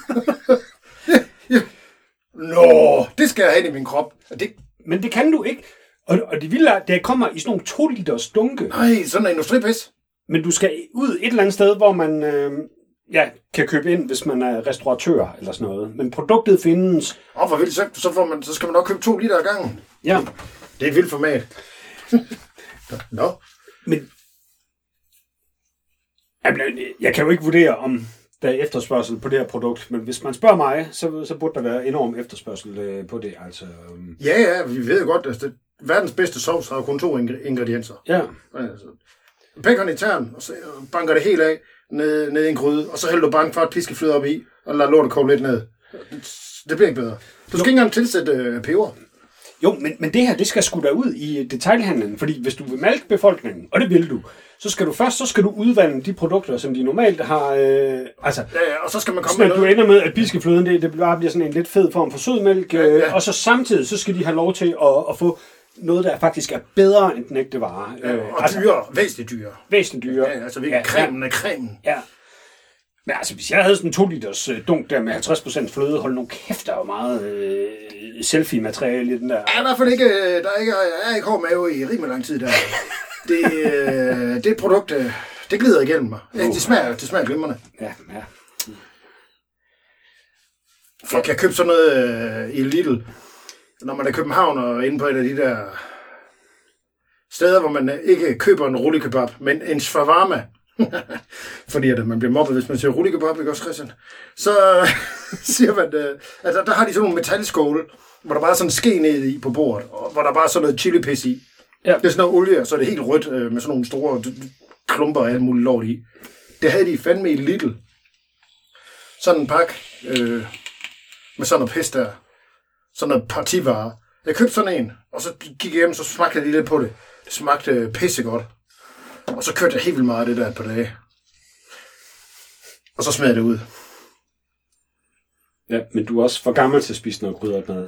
Nå, det skal jeg have i min krop. Men det kan du ikke. Og det vilde er, det kommer i sådan nogle 2 liters dunke. Nej, sådan en industripis. Men du skal ud et eller andet sted, hvor man kan købe ind, hvis man er restauratør eller sådan noget. Men produktet findes... Hvor vildt, så skal man nok købe 2 liter ad gangen. Ja. Det er et vildt format. Nå. Men jeg kan jo ikke vurdere, om der er efterspørgsel på det her produkt, men hvis man spørger mig, så burde der være enorm efterspørgsel på det. Altså, Ja, vi ved godt, at verdens bedste sovs har kun 2 ingredienser. Ja. Altså, bacon i tern, og så banker det helt af ned i en gryde, og så hælder du bare en kvart piskefløde op i, og lader lortet koge lidt ned. Det bliver ikke bedre. Du skal ikke engang tilsætte peber. Jo, men det her, det skal sgu da ud i detailhandlen, fordi hvis du vil malke befolkningen, og det vil du, så skal du udvande de produkter, som de normalt har... og så skal man komme med noget. Du ender med, at piskefløden, det bare bliver sådan en lidt fed form for sødmælk, og så samtidig, så skal de have lov til at få noget, der faktisk er bedre end den ægte vare. Og dyrere, væsentligt dyrere. Væsentligt dyrere. Ja, altså virkelig cremen af cremen. Ja. Men altså, hvis jeg havde sådan en 2 liters dunk der med 50% fløde, hold nu kæft, der er jo meget selfie-materiale i den der. Ja, i hvert fald ikke, der er ikke hård mave i rimelig lang tid der. Det produkt, det glider igennem mig. Ja, det smager glimrende. Ja. Folk kan købe sådan noget i Lidl, når man er i København og inde på et af de der steder, hvor man ikke køber en rullikebab, men en shawarma. Fordi at man bliver mobbet, hvis man siger rullikebab, ikke også, Christian? Så siger man, at der har de sådan nogle metalskåle, hvor der bare er sådan en ske ned i på bordet, og hvor der bare er sådan noget chilipis i. Ja. Det er sådan noget olie, og så er det helt rødt med sådan nogle store klumper og alt muligt lort i. Det havde de fandme i Lidl. Sådan en pakke med sådan noget pis der. Sådan noget partivarer. Jeg købte sådan en, og så gik jeg hjem, så smagte jeg lige lidt på det. smagte pissegodt. Og så kørte jeg helt vildt meget det der et par dage. Og så smed jeg det ud. Ja, men du er også for gammel til at spise noget krydret mad.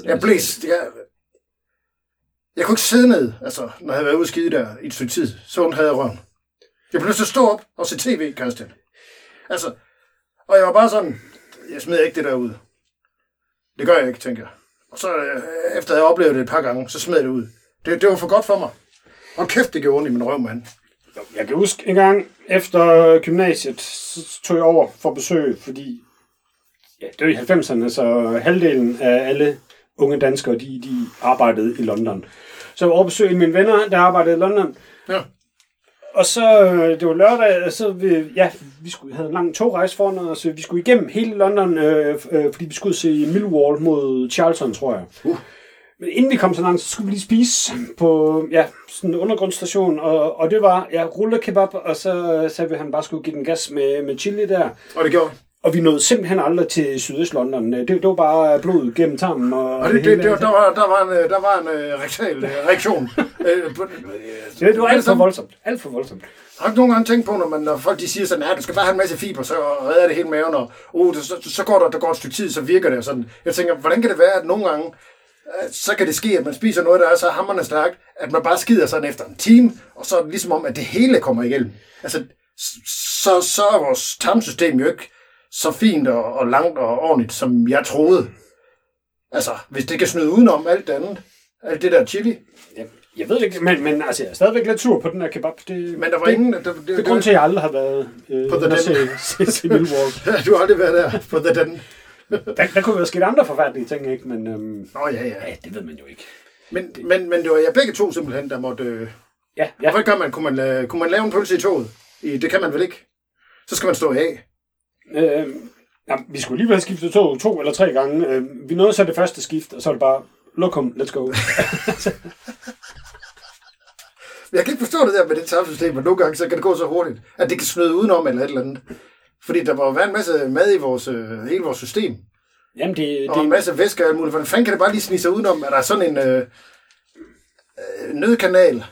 Jeg kunne ikke sidde ned, altså, når jeg havde været ude at skide der i et stykke tid. Så havde jeg røven. Jeg blev nødt til at stå op og se tv, Christian. Altså, og jeg var bare sådan, jeg smed ikke det der ud. Det gør jeg ikke, tænker jeg. Og så, efter jeg oplevede det et par gange, så smed jeg det ud. Det var for godt for mig. Og kæft, det gjorde ondt i min røv, mand. Jeg kan huske en gang efter gymnasiet, så tog jeg over for besøg, fordi det var i 90'erne, så halvdelen af alle unge danskere, de arbejdede i London. Så jeg var over besøg af mine venner, der arbejdede i London. Ja. Og så, det var lørdag, så vi havde en lang togrejse foran os, så vi skulle igennem hele London, fordi vi skulle se Millwall mod Charlton, tror jeg. Men inden vi kom så langt, så skulle vi lige spise på sådan en undergrundsstation, og det var rullekebab, og så sagde vi, at han bare skulle give den gas med chili der. Og det gjorde. Og vi nåede simpelthen aldrig til Sydøst-London. Det var bare blod gennem tarmen. Og der var en rektal reaktion. Det var alt for voldsomt. Alt for voldsomt. Har du nogle gange tænkt på, når folk de siger sådan, du skal bare have en masse fiber, så redder det hele maven, og så går der går et stykke tid, så virker det sådan. Jeg tænker, hvordan kan det være, at nogle gange, så kan det ske, at man spiser noget, der er så hammerende stærkt, at man bare skider sådan efter en time, og så er det ligesom om, at det hele kommer igennem. Altså, så er vores tarmsystem jo ikke så fint og langt og ordentligt, som jeg troede. Altså, hvis det kan snyde udenom alt det andet, alt det der chili. Jeg ved ikke, men altså, jeg er stadigvæk lidt sur på den her kebab. Men der var ingen... Det er grund til, at jeg aldrig har været på se Millwall. Du har aldrig været der på The Den. Der kunne være sket andre forfærdelige ting, ikke? Men, ja, det ved man jo ikke. Men det var jeg begge to simpelthen, der måtte... Ja. Hvorfor gør man? Kunne man lave en pølse i toget? Det kan man vel ikke? Så skal man stå af. Vi skulle lige have skiftet tog 2 eller 3 gange. Vi nåede så det første skift, og så er det bare, lokum, let's go. Jeg kan ikke forstå det der med det tarmsystem, men nogle gange så kan det gå så hurtigt, at det kan snyde udenom eller et eller andet. Fordi der var jo en masse mad i hele vores system. Jamen og en masse væske og alt muligt. Hvordan fanden kan det bare lige snige sig udenom? Er der sådan en nødkanal?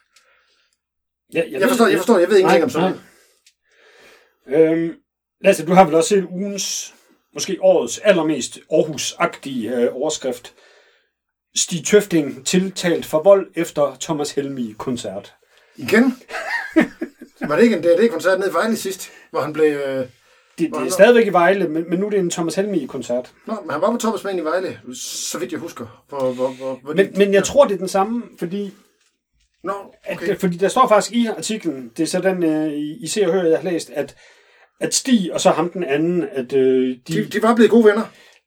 Jeg forstår, jeg ved ingenting om sådan noget. Lasse, du har vel også set ugens, måske årets allermest Aarhus-agtige overskrift. Stig Tøfting tiltalt for vold efter Thomas Helmig-koncert. Igen? Var det ikke en D&D-koncert nede i Vejle sidst, hvor han blev... Det er stadigvæk i Vejle, men nu er det en Thomas Helmig-koncert. Nå, men han var på Thomas i Vejle, så vidt jeg husker. Men jeg tror, det er den samme, fordi... Nå, okay. Fordi der står faktisk i artiklen, det er så den, I ser og hører, jeg har læst, at Stig og så ham den anden, at de var blevet gode venner.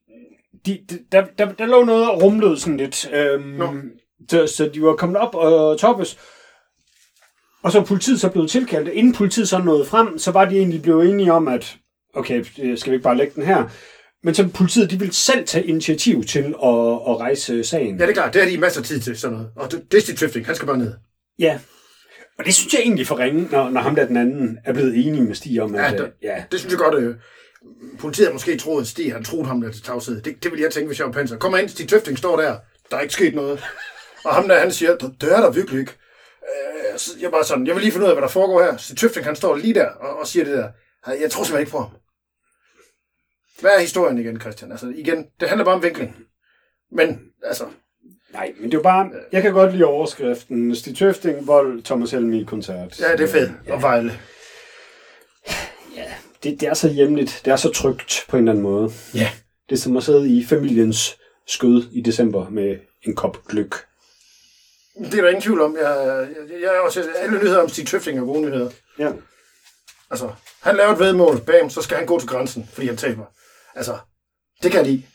Der lå noget og rumlede sådan lidt. Så de var kommet op og toppes. Og så politiet så blev tilkaldt. Inden politiet så nåede frem, så var de egentlig blevet enige om, at okay, skal vi ikke bare lægge den her? Men så politiet, de ville selv tage initiativ til at rejse sagen. Ja, det er klart. Det har de masser af tid til sådan noget. Og det er Stig Tøfting. Han skal bare ned. Ja. Og det synes jeg egentlig for ringe, når ham der den anden er blevet enig med Stig om, at... Det synes jeg godt. Politiet har måske troet, at Stig han troede ham der til tavshed. Det ville jeg tænke, hvis jeg var panser. Kommer ind, Stig Tøfting står der. Der er ikke sket noget. Og ham der, han siger, det er der virkelig ikke. Jeg bare sådan, jeg vil lige finde ud af, hvad der foregår her. Stig Tøfting, han står lige der og siger det der. Jeg tror simpelthen ikke på ham. Hvad er historien igen, Christian? Altså igen, det handler bare om vinkling. Men altså... Nej, men det er jo bare... Jeg kan godt lide overskriften. Stig Tøfting, vold, Thomas Helmig-koncert. Ja, det er fedt. Og Vejle. Ja, det er så hjemligt. Det er så trygt på en eller anden måde. Ja. Det er som at sidde i familiens skød i december med en kop gløgg. Det er der ingen tvivl om. Jeg har også alle nyheder om Stig Tøfting og gode nyheder. Ja. Altså, han laver et vedmål. Bam, så skal han gå til grænsen, fordi han taber. Altså, det kan de.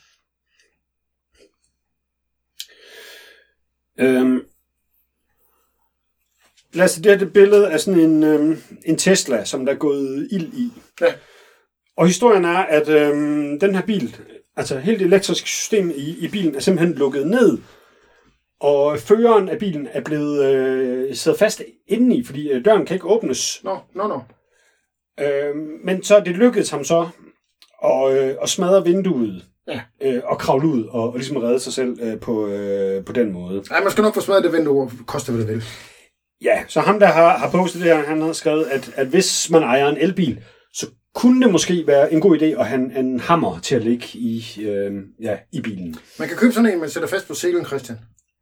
Lad os se, det er det billede af sådan en Tesla, som der er gået ild i. Ja. Og historien er, at den her bil, altså hele det elektriske system i bilen, er simpelthen lukket ned. Og føreren af bilen er blevet siddet fast indeni, fordi døren kan ikke åbnes. Nå. Men så det lykkedes ham så at smadre vinduet. Ja. Og kravle ud og ligesom redde sig selv på den måde. Nej, man skal nok få smadret det vindue, koste hvad det vil. Ja, så ham, der har postet det her, han har skrevet, at hvis man ejer en elbil, så kunne det måske være en god idé at have en hammer til at ligge i bilen. Man kan købe sådan en, man sætter fast på selen, Christian.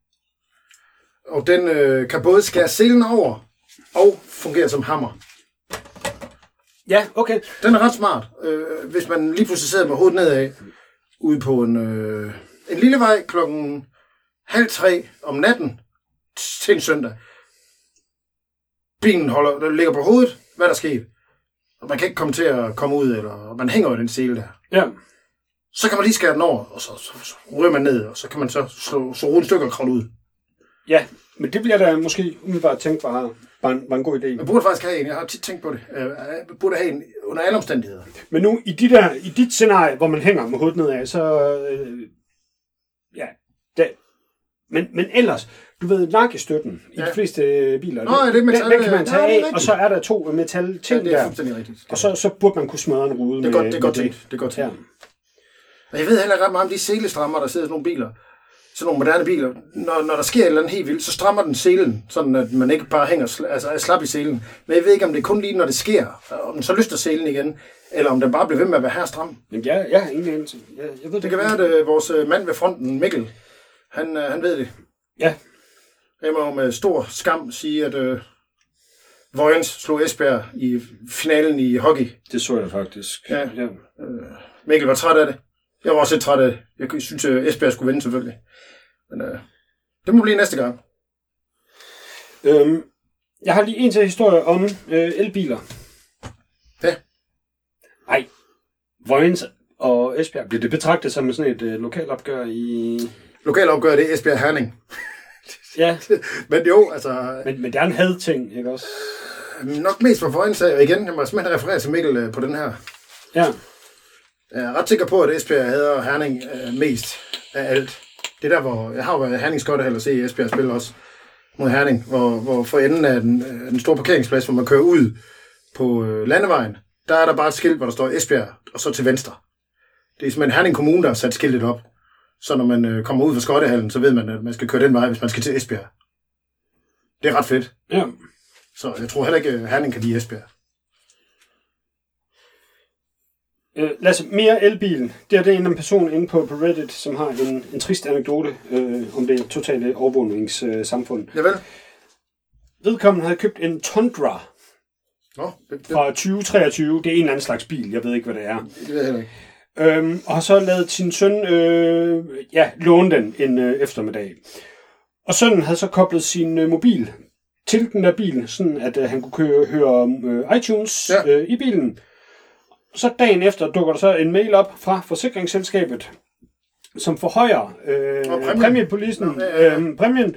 Og den kan både skære selen over og fungere som hammer. Ja, okay. Den er ret smart. Hvis man lige pludselig sidder med hovedet nedad, ude på en lille vej 2:30 om natten til en søndag. Bilen ligger på hovedet. Hvad er der sket? Og man kan ikke komme til at komme ud, eller man hænger jo den sele der. Ja. Så kan man lige skære den over, og så ryger man ned, og så kan man så slå rundt stykker og kravle ud. Ja, men det bliver da måske umiddelbart tænkt var en god idé. Man burde faktisk have en. Jeg har tit tænkt på det. Jeg burde have en under alle omstændigheder. Men nu, i dit scenarie, hvor man hænger med hovedet nedad, så... Men ellers, du ved, nakkestøtten i de fleste biler, den kan man tage af, og så er der 2 metal ting der. Det er fuldstændig rigtigt. Og så burde man kunne smadre en rude det er godt tænkt. Det er godt tænkt. Ja. Og jeg ved heller ret meget om de selestrammer, der sidder i sådan nogle biler. Sådan nogle moderne biler. Når der sker et eller andet helt vildt, så strammer den selen, sådan at man ikke bare hænger er slap i selen. Men jeg ved ikke, om det er kun lige, når det sker, om den så løfter selen igen, eller om den bare bliver ved med at være her stram. Men jeg har ingen anelse. Jeg ved det kan være, at vores mand ved fronten, Mikkel, han ved det. Ja. Jeg må med stor skam sige, at Vojens slog Esbjerg i finalen i hockey. Det så jeg faktisk. Ja. Mikkel var træt af det. Jeg var også lidt træt af det. Jeg synes, at Esbjerg skulle vinde selvfølgelig. Men det må blive næste gang. Jeg har lige en til historie om elbiler. Ja. Nej. Vojens og Esbjerg, bliver det betragtet som sådan et lokalopgør i... Lokalopgør, det er Esbjerg Herning. Ja. Men jo, altså... Men det er en hadting, ikke også? Nok mest for Vojens sag, og igen, jeg må simpelthen referere til Mikkel på den her. Ja. Jeg er ret sikker på, at Esbjerg hader Herning mest af alt. Det er der, hvor... Jeg har jo været Hernings godt at se Esbjerg spille også mod Herning, hvor for enden af den store parkeringsplads, hvor man kører ud på landevejen, der er der bare et skilt, hvor der står Esbjerg, og så til venstre. Det er simpelthen Herning Kommune, der har sat skiltet op. Så når man kommer ud fra Skottehallen, så ved man, at man skal køre den vej, hvis man skal til Esbjerg. Det er ret fedt. Ja. Så jeg tror heller ikke, at Herning kan lide Esbjerg. Lasse, mere elbil. Det er en person inde på Reddit, som har en trist anekdote om det totale overvågningssamfund. Javel. Vedkommende havde købt en Tundra fra 2023. Det er en eller anden slags bil. Jeg ved ikke, hvad det er. Det ved jeg heller ikke. Og har så ladet sin søn låne den en eftermiddag. Og sønnen havde så koblet sin mobil til den der bil, sådan at han kunne høre iTunes i bilen. Så dagen efter dukker der så en mail op fra forsikringsselskabet, som forhøjer præmiepolisen, præmien,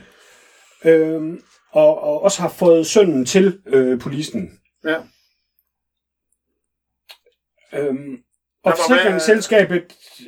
og også har fået sønnen til polisen. Ja. Og forsikringsselskabet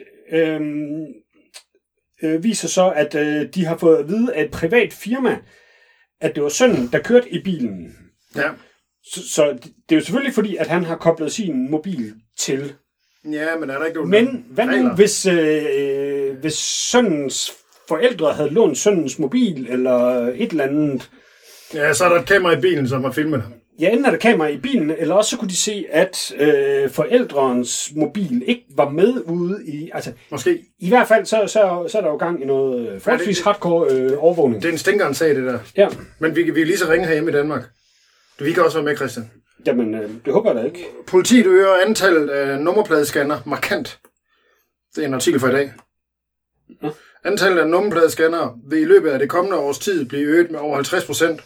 viser så, at de har fået at vide af et privat firma, at det var sønnen, der kørte i bilen. Ja. Så det er jo selvfølgelig fordi, at han har koblet sin mobil til. Ja, men er der ikke nogen Men hvad nu, hvis sønnens forældre havde lånt sønnens mobil, eller et eller andet? Ja, så er der et kamera i bilen, som har filmet ham. Ja, enten er der kamera i bilen, eller også så kunne de se, at forældrens mobil ikke var med ude i... Altså, måske. I hvert fald, så er der jo gang i noget forholdsvis hardcore overvågning. Det er en stinkeren sag, det der. Ja. Men vi kan lige så ringe herhjemme i Danmark. Vi kan også være med, Christian. Jamen, det håber jeg da ikke. Politiet øger antallet af nummerpladescanner markant. Det er en artikel for i dag. Ja. Antallet af nummerpladescanner vil i løbet af det kommende års tid blive øget med over 50%.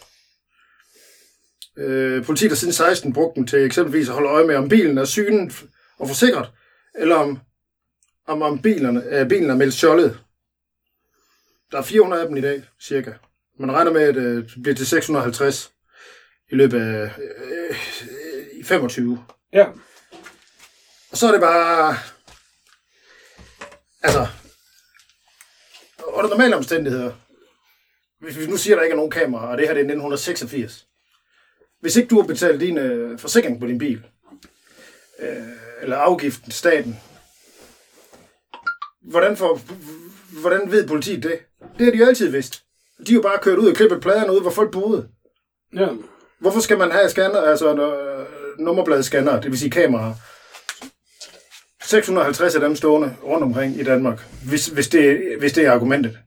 Politiet har siden 16 brugt den til eksempelvis at holde øje med, om bilen er synet og forsikret, eller om bilen er meldt stjålet. Der er 400 af dem i dag, cirka. Man regner med, at det bliver til 650 i løbet af 25. Ja. Og så er det bare... Altså... Under normale omstændigheder... Hvis vi nu siger, at der ikke er nogen kamera, og det her det er 1986... Hvis ikke du har betalt din forsikring på din bil, eller afgiften til staten, hvordan ved politiet det? Det har de jo altid vidst. De har jo bare kørt ud og klippet pladerne ud, hvor folk boede. Ja. Hvorfor skal man have scanner, altså nummerbladescanner, det vil sige kameraer? 650 af dem stående rundt omkring i Danmark, hvis det er argumentet.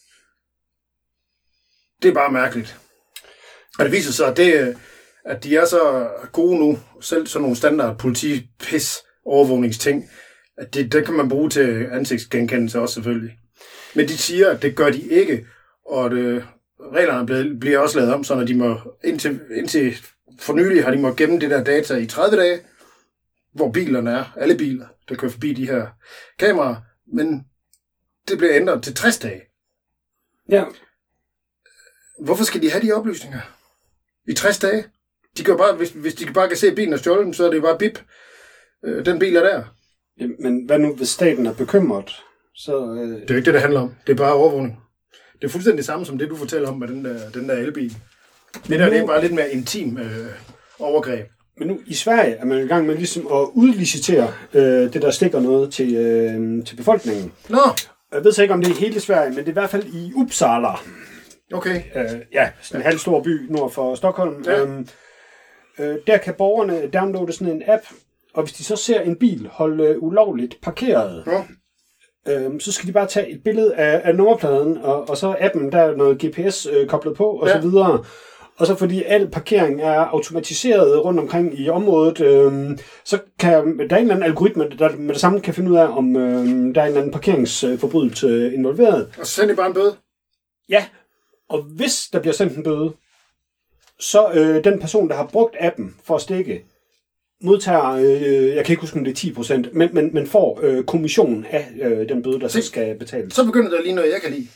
Det er bare mærkeligt. Og det viser sig, at de er så gode nu, selv sådan nogle standard politi-pis overvågningsting, at det kan man bruge til ansigtsgenkendelse også selvfølgelig. Men de siger, at det gør de ikke, og reglerne bliver også lavet om, så når de må, indtil for nylig har de må gemme det der data i 30 dage, hvor bilerne er, alle biler, der kører forbi de her kameraer, men det bliver ændret til 60 dage. Ja. Hvorfor skal de have de oplysninger? I 60 dage? De kan bare, hvis de bare kan se bilen er stjålet, så er det bare bip. Den bil er der. Men hvad nu, hvis staten er bekymret? Så, Det er jo ikke det handler om. Det er bare overvågning. Det er fuldstændig det samme, som det, du fortæller om med den der elbil. Det er bare lidt mere intim overgreb. Men nu i Sverige er man i gang med ligesom at udlicitere det, der stikker noget til befolkningen. Nå! Jeg ved så ikke, om det er hele Sverige, men det er i hvert fald i Uppsala. Okay. Sådan en halv stor by nord for Stockholm. Ja. Der kan borgerne downloade sådan en app, og hvis de så ser en bil holde ulovligt parkeret, så skal de bare tage et billede af nummerpladen, og så appen, der er noget GPS koblet på, og så videre. Og så fordi al parkering er automatiseret rundt omkring i området, så kan der er en eller anden algoritme, der med det samme kan finde ud af, om der er en eller anden parkeringsforbrydelse involveret. Og så sender de bare en bøde? Ja, og hvis der bliver sendt en bøde, så den person, der har brugt appen for at stikke, modtager, jeg kan ikke huske, om det er 10%, men får kommission af den bøde, der så skal betales. Så begynder der lige noget, jeg kan lide.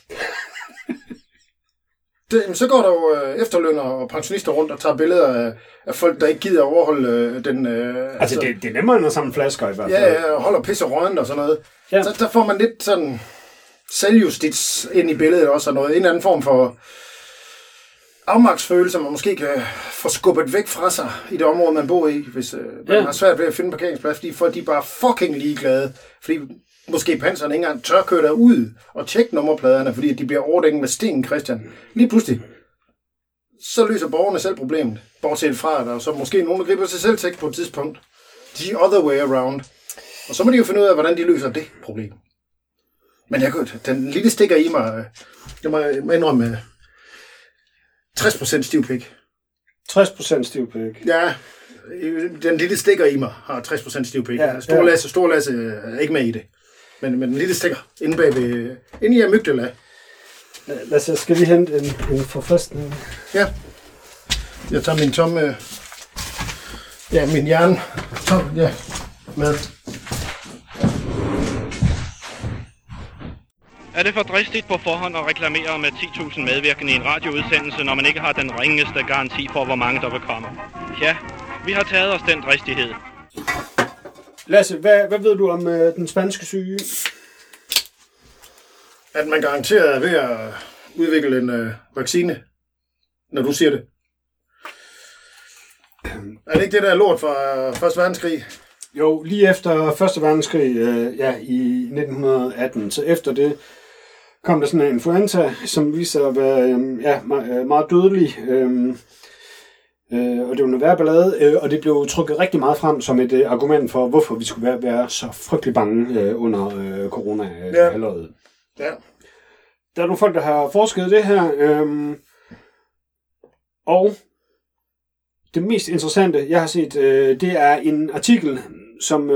Så går der jo efterlønner og pensionister rundt og tager billeder af folk, der ikke gider at overholde den... altså, det er nemmere end at samle flasker i hvert fald. Ja, og holder pisse røgende og sådan noget. Ja. Så der får man lidt sådan selvjustits ind i billedet også, og noget, en eller anden form for afmagtsfølelse, man måske kan få skubbet væk fra sig i det område, man bor i, hvis man har svært ved at finde parkeringsplads, fordi folk de er bare fucking ligeglade, fordi måske panserne ikke engang tør køre derud og tjekke nummerpladerne, fordi de bliver overdækket med sten, Christian. Lige pludselig, så løser borgerne selv problemet, bortset fra, at der så måske nogen, der griber sig selv tæt på et tidspunkt. The other way around. Og så må de jo finde ud af, hvordan de løser det problem. Men den lille stikker i mig, jeg må indrømme, 60% stivpik. 60% stivpik? Ja, den lille stikker i mig har 60% stivpik. Ja, Stor Lasse er ikke med i det. Men den lille stikker inde i amygdala. Lasse, jeg skal lige hente en forfriskning. Ja. Jeg tager min tomme... min hjerne. Med. Er det for dristigt på forhånd at reklamere med 10.000 medvirkende i en radioudsendelse, når man ikke har den ringeste garanti for, hvor mange der vil komme? Ja, vi har taget os den dristighed. Lasse, hvad ved du om den spanske syge? At man garanteret er ved at udvikle en vaccine, når du siger det. Er det ikke det, der er lort fra 1. verdenskrig? Jo, lige efter 1. verdenskrig, i 1918, så efter det kom der sådan en influenza, som viste sig at være meget dødelig. Og det var noget værre ballade, og det blev trykket rigtig meget frem som et argument for, hvorfor vi skulle være så frygtelig bange under corona-halvåret. Ja. Der er nogle folk, der har forsket det her, og det mest interessante, jeg har set, det er en artikel, som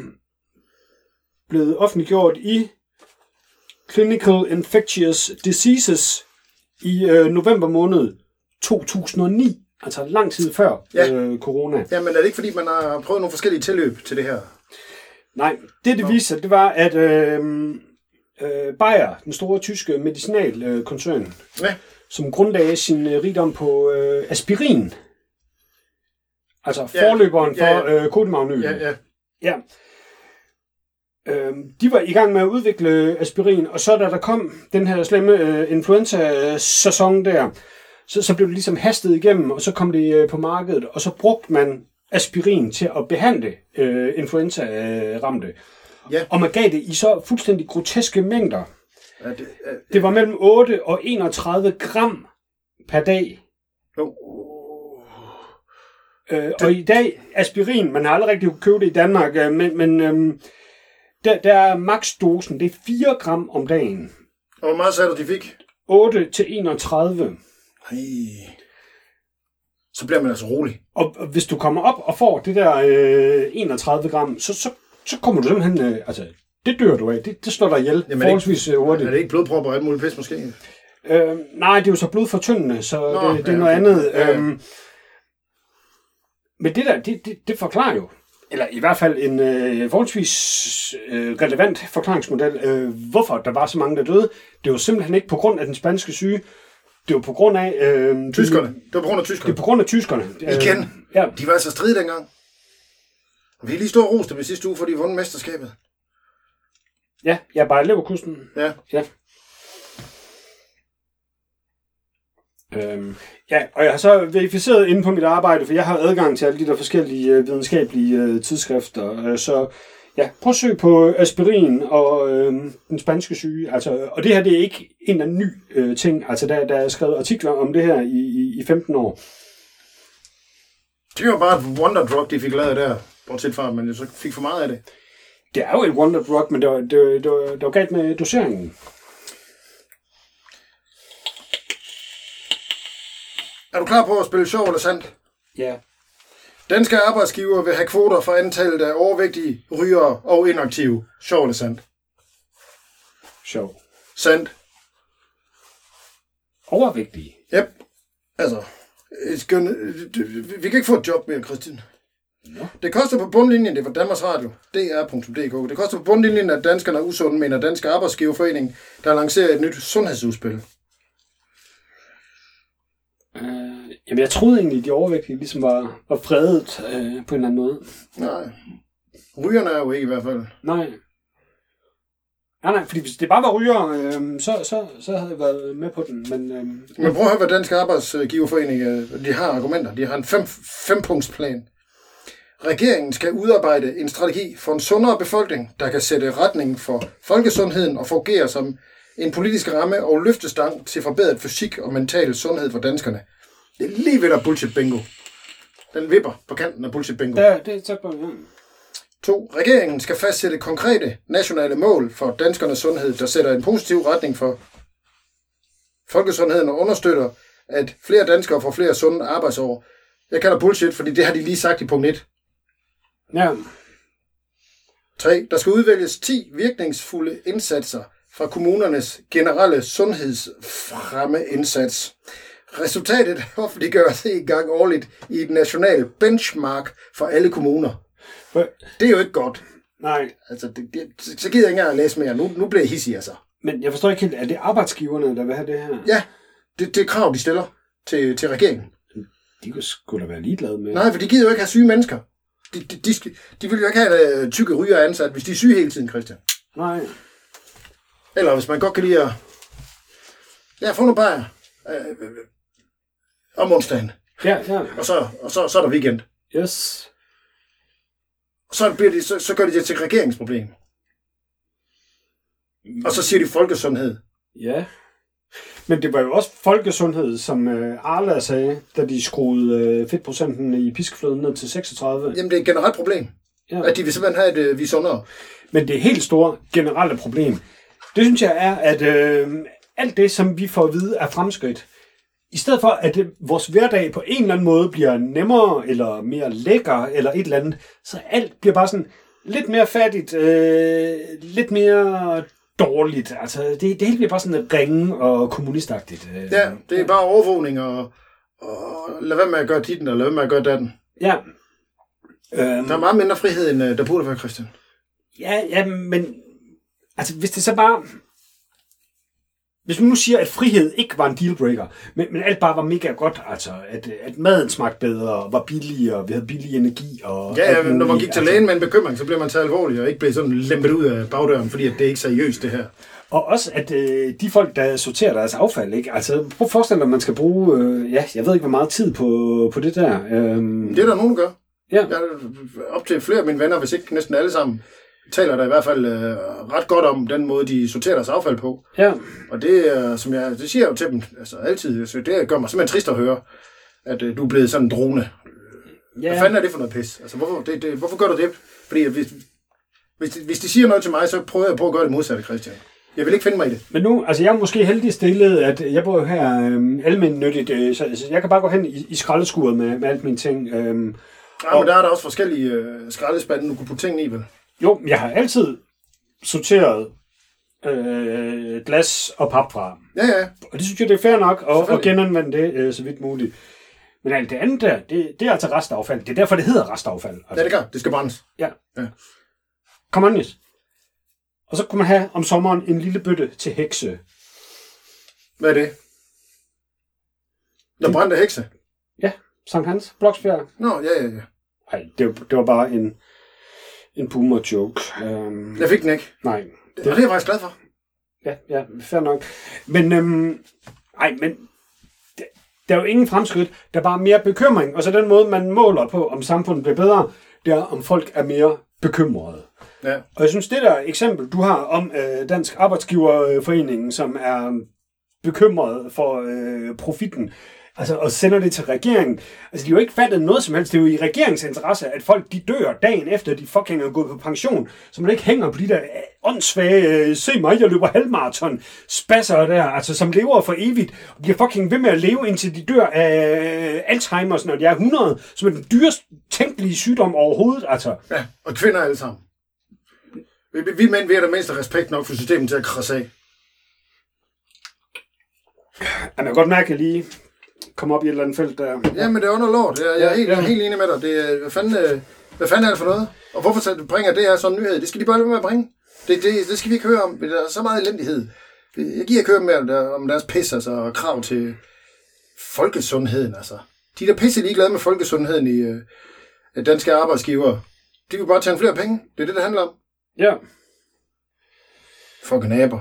blev offentliggjort i Clinical Infectious Diseases i november måned 2009. Altså lang tid før corona. Ja, men er det ikke, fordi man har prøvet nogle forskellige tilløb til det her? Nej, det viste det var, at Bayer, den store tyske medicinalkoncern, som grundlagde sin rigdom på aspirin, altså forløberen for kodimagnyl. Ja. De var i gang med at udvikle aspirin, og så da der kom den her slemme influenza-sæson der, så blev det ligesom hastet igennem, og så kom det på markedet, og så brugte man aspirin til at behandle influenza-ramte. Ja. Og man gav det i så fuldstændig groteske mængder. Det var mellem 8 og 31 gram per dag. Og i dag, aspirin, man har aldrig rigtig kunne købe det i Danmark, men der er maksdosen, det er 4 gram om dagen. Og hvor meget sagde du, de fik? 8 til 31. Ej. Så bliver man altså rolig. Og hvis du kommer op og får det der 31 gram, så kommer du simpelthen... altså, det dør du af. Det slår dig ihjel forholdsvis hurtigt. Er det ikke blodpropper og alt muligt pis måske? Nej, det er jo så blodfortyndende, så det er noget andet. Ja. Men det der, det forklarer jo, eller i hvert fald en forholdsvis relevant forklaringsmodel, hvorfor der var så mange, der døde. Det var simpelthen ikke på grund af den spanske syge. Det var på grund af... tyskerne. Det var på grund af tyskerne. Det er på grund af tyskerne. Igen. Ja. De var altså strid dengang. Og vi har lige stået og rost dem i sidste uge, fordi de vundet mesterskabet. Ja, bare Leverkusen. Ja. Ja, og jeg har så verificeret inde på mit arbejde, for jeg har adgang til alle de der forskellige videnskabelige tidsskrifter. Så ja, prøv at søge på aspirin og den spanske syge. Altså, og det her, det er ikke en eller anden ny ting. Altså, der er skrevet artikler om det her i 15 år. Det var bare et wonder drug, de fik lavet der, bortset fra, men så fik for meget af det. Det er jo et wonder drug, men det var galt med doseringen. Er du klar på at spille sjov eller sandt? Ja. Danske arbejdsgivere vil have kvoter for antallet af overvægtige, rygere og inaktive. Sjov eller sandt? Sjov. Sandt. Overvægtige? Yep. Altså, vi kan ikke få et job mere, Christian. Ja. Det koster på bundlinjen, det var Danmarks Radio, dr.dk. Det koster på bundlinjen, at danskerne er usunde, mener Danske Arbejdsgiverforening, der lancerer et nyt sundhedsudspil. Jamen, jeg troede egentlig, at de overvægtige ligesom var fredet på en eller anden måde. Nej. Rygerne er jo ikke i hvert fald. Nej, fordi hvis det bare var ryger, så havde jeg været med på den. Men prøv at høre, hvad Danske Arbejdsgiverforening, de har argumenter. De har en 5-punktsplan. Regeringen skal udarbejde en strategi for en sundere befolkning, der kan sætte retning for folkesundheden og fungere som en politisk ramme og løftestang til forbedret fysik og mental sundhed for danskerne. Det er lige ved der bullshit bingo. Den vipper på kanten af bullshit bingo. Ja, det er tæt på, ja. 2. Regeringen skal fastsætte konkrete nationale mål for danskernes sundhed, der sætter en positiv retning for folkesundheden og understøtter, at flere danskere får flere sunde arbejdsår. Jeg kalder bullshit, fordi det har de lige sagt i punkt 1. Ja. 3. Der skal udvælges 10 virkningsfulde indsatser fra kommunernes generelle sundhedsfremmeindsats. Resultatet offentliggøres en gang årligt i et nationalt benchmark for alle kommuner. Det er jo ikke godt. Nej. Altså, så gider jeg ikke engang at læse mere. Nu bliver jeg hissig, altså. Men jeg forstår ikke helt, er det arbejdsgiverne, der vil have det her? Ja, det er krav, de stiller til regeringen. De kunne sgu da være ligeglade med. Nej, for de gider jo ikke have syge mennesker. De vil jo ikke have tykke ryger ansat, hvis de er syge hele tiden, Christian. Nej. Eller hvis man godt kan lide at... Ja, få nogle bajer om onsdagen. Ja. Og så er der weekend. Yes. Så gør de det til regeringsproblem. Og så siger de folkesundhed. Ja. Men det var jo også folkesundhed, som Arla sagde, da de skruede fedtprocenten i piskefløden ned til 36. Jamen, det er et generelt problem. Ja. At de vil simpelthen have, at vi er sundere. Men det helt store generelle problem, det synes jeg er, at alt det, som vi får at vide, er fremskridt. I stedet for, at vores hverdag på en eller anden måde bliver nemmere, eller mere lækker, eller et eller andet, så alt bliver bare sådan lidt mere fattigt, lidt mere dårligt. Altså, det hele bliver bare sådan ringe og kommunistagtigt. Ja, det er bare overvågning, og lad være med at gøre titten, og lad være med at gøre datten. Ja. Der er meget mindre frihed, end der burde være, Christian. Ja, men altså, hvis det så bare... Hvis man nu siger, at frihed ikke var en dealbreaker, men alt bare var mega godt, altså at maden smagte bedre, var billigere, vi havde billig energi og... Ja, men når man gik til lægen med en bekymring, så blev man taget alvorligt og ikke blev sådan lempet ud af bagdøren, fordi at det er ikke seriøst, det her. Og også, at de folk, der sorterer deres affald, ikke? Altså, prøv at forestille dig, at man skal bruge, jeg ved ikke, hvor meget tid på det der. Det er der nogen, der gør. Ja. Jeg op til flere af mine venner, hvis ikke næsten alle sammen, taler der i hvert fald ret godt om den måde, de sorterer deres affald på. Ja. Og det, som det siger jeg jo til dem altså altid, så det gør mig simpelthen trist at høre, at du er blevet sådan en drone. Hvad fanden er det for noget pis? Altså, hvorfor gør du det? Fordi hvis de siger noget til mig, så prøver jeg på at gøre det modsatte, Christian. Jeg vil ikke finde mig i det. Men nu, altså jeg er måske heldig stillet, at jeg bor her almennyttigt, så jeg kan bare gå hen i skraldeskuret med alt mine ting. Ja, men der er der også forskellige skraldespande, du kunne putte tingene i, vel? Jo, jeg har altid sorteret glas og pap fra. Ja. Og det synes jeg, det er fair nok at genanvende det så vidt muligt. Men alt det andet der, det er altså restaffald. Det er derfor, det hedder restaffald. Altså. Ja, det gør. Det skal brændes. Ja. Kom on, yes. Og så kunne man have om sommeren en lille bøtte til hekse. Hvad er det? Der brændte hekse? Ja, Sankt Hans, Bloksbjerg. Nå, ja. Nej, det var bare en boomer-joke. Jeg fik den ikke. Nej. Det er jeg faktisk glad for. Ja, fair nok. Men, der er jo ingen fremskridt. Der er bare mere bekymring. Og så den måde, man måler på, om samfundet bliver bedre, det er, om folk er mere bekymrede. Ja. Og jeg synes, det der eksempel, du har om Dansk Arbejdsgiverforeningen, som er bekymret for profitten, altså, og sender det til regeringen. Altså, de har jo ikke fattet noget som helst. Det er jo i regeringsinteresse, at folk de dør dagen efter, de fucking er gået på pension, så man ikke hænger på de der åndssvage, se mig, jeg løber halvmarathon, spasser der, altså, som lever for evigt, og bliver fucking ved med at leve, indtil de dør af Alzheimer's, når de er 100, som er den dyrest tænkelige sygdom overhovedet, altså. Ja, og kvinder alle sammen. Vi mænd vil have der mindste respekt nok for systemet til at krasse af. Jeg kan godt mærke, at jeg lige komme op i et eller andet felt der. Jamen, det er under lort. Jeg er helt enig med dig. Det er, hvad fanden er det for noget? Og hvorfor bringer det her sådan en nyhed? Det skal de bare lade med at bringe. Det skal vi ikke høre om. Der er så meget elendighed. Jeg giver ikke høre mere om deres pis, altså, og krav til folkesundheden. Altså. De der pisse ligeglade med folkesundheden i danske arbejdsgivere. De vil bare tjene flere penge. Det er det handler om. Ja. Fucking aber.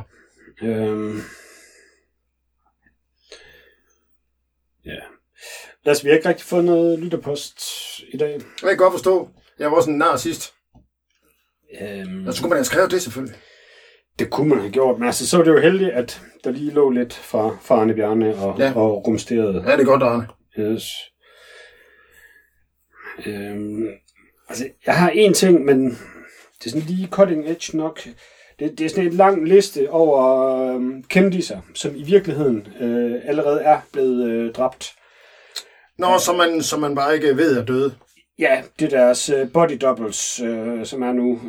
Ja. Lad os, vi har ikke rigtig fået noget lytterpost i dag. Jeg kan godt forstå. Jeg var også en nar sidst. Og så kunne man have skrevet det, selvfølgelig. Det kunne man have gjort, men altså, så var det jo heldigt, at der lige lå lidt fra Arne Bjarne og rumsterede. Ja, det er godt, Arne. Yes. Altså, jeg har en ting, men det er sådan lige cutting edge nok. Det er sådan en lang liste over kendisser, som i virkeligheden allerede er blevet dræbt. Nå, som man bare ikke ved er døde. Ja, det er deres body doubles, som er nu.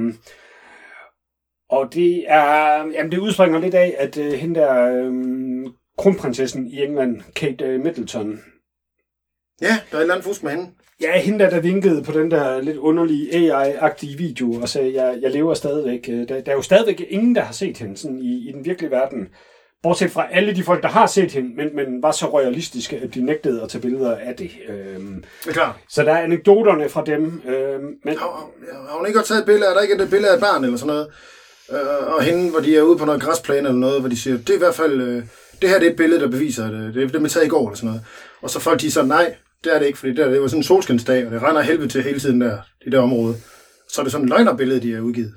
Og det er, jamen det udspringer lidt af, at hende der kronprinsessen i England, Kate Middleton. Ja, der er et eller andet fusk med hende. Ja, hende der vinkede på den der lidt underlige AI-agtige video og sagde, jeg lever stadigvæk. Der er jo stadigvæk ingen, der har set hende sådan i den virkelige verden. Bortset fra alle de folk, der har set hende, men var så royalistiske, at de nægtede at tage billeder af det. Det er klart. Så der er anekdoterne fra dem. Men har hun ikke godt taget et billede? Er der ikke et billede af et barn eller sådan noget? Og hende, hvor de er ude på noget græsplæne eller noget, hvor de siger, det er i hvert fald, det her det er et billede, der beviser, at det er taget i går eller sådan noget. Og så folk de så, nej, det er det ikke, fordi det var sådan en solskinsdag, og det regner helvede til hele tiden der, i det område. Så er det sådan et løgnerbillede, de har udgivet.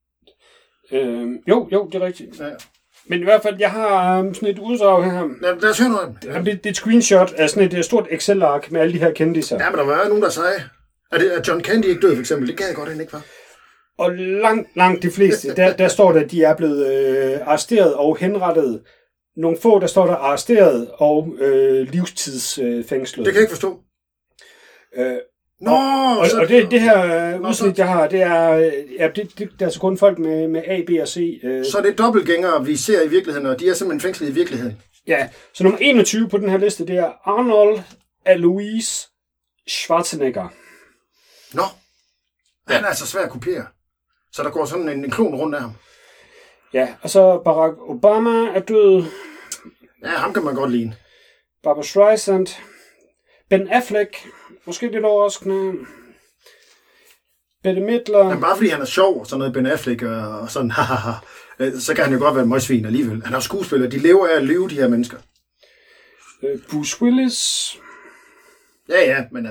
Jo, det er rigtigt. Ja. Men i hvert fald, jeg har sådan et uddrag her. Ja, lad os høre noget. Ja. Det er et screenshot af sådan et stort Excel-ark med alle de her kendisser. Ja, men der var nogen, der sagde, at John Candy ikke død, for eksempel. Det gad jeg godt, han ikke var. Og langt de fleste, der står der, at de er blevet arresteret og henrettet. Nogle få, der står der arresteret og livstidsfængslet. Det kan jeg ikke forstå. Og det her udsnit, jeg har, det er altså kun folk med A, B og C. Så det er dobbeltgængere, vi ser i virkeligheden, og de er simpelthen fængslet i virkeligheden. Ja, så nummer 21 på den her liste, det er Arnold Alois Schwarzenegger. Nå, han er altså svær at kopiere. Så der går sådan en klon rundt af ham. Ja, og så Barack Obama er død. Ja, ham kan man godt lide. Barbra Streisand. Ben Affleck. Måske lidt overraskende. Bette Midler. Men bare fordi han er sjov og sådan noget, Ben Affleck og sådan, så kan han jo godt være en møgsvin alligevel. Han er jo skuespiller. De lever af at lyve, de her mennesker. Bruce Willis. Ja, men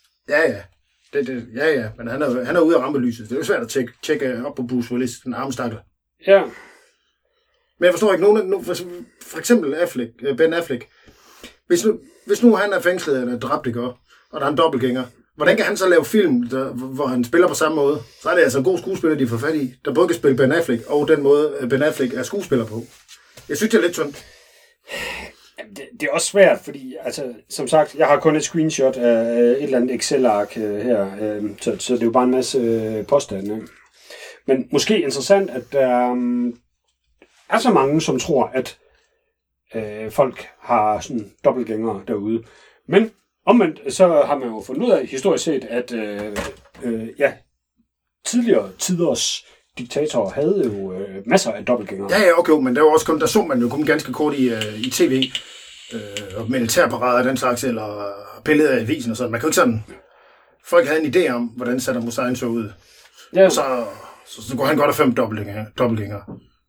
men han er ude af rampelyset. Det er jo svært at tjekke op på Bruce Willis, den arme stakkel. Ja. Men jeg forstår ikke nogen, for eksempel Ben Affleck. Hvis nu han er fængslet eller dræbt, ikke? Og der er en dobbeltgænger, Hvordan kan han så lave film, hvor han spiller på samme måde? Så er det altså en god skuespiller, de får fat i, der både kan spille Ben Affleck, og den måde, Ben Affleck er skuespiller på. Jeg synes, det er lidt sundt. Det er også svært, fordi, altså, som sagt, jeg har kun et screenshot af et eller andet Excel-ark her, så det er jo bare en masse påstande. Men måske interessant, at der er så mange, som tror, at folk har sådan dobbeltgængere derude. Men omvendt, så har man jo fundet ud af historisk set, at tidligere tiders diktatorer havde jo masser af dobbeltgængere. Ja, okay, men der så man jo kun ganske kort i tv, og militærparader og den slags, eller billeder af avisen og sådan. Man kan jo ikke sådan... Folk havde en idé om, hvordan Saddam Hussein så ud. Ja. Så kunne han godt have 5 dobbeltgængere.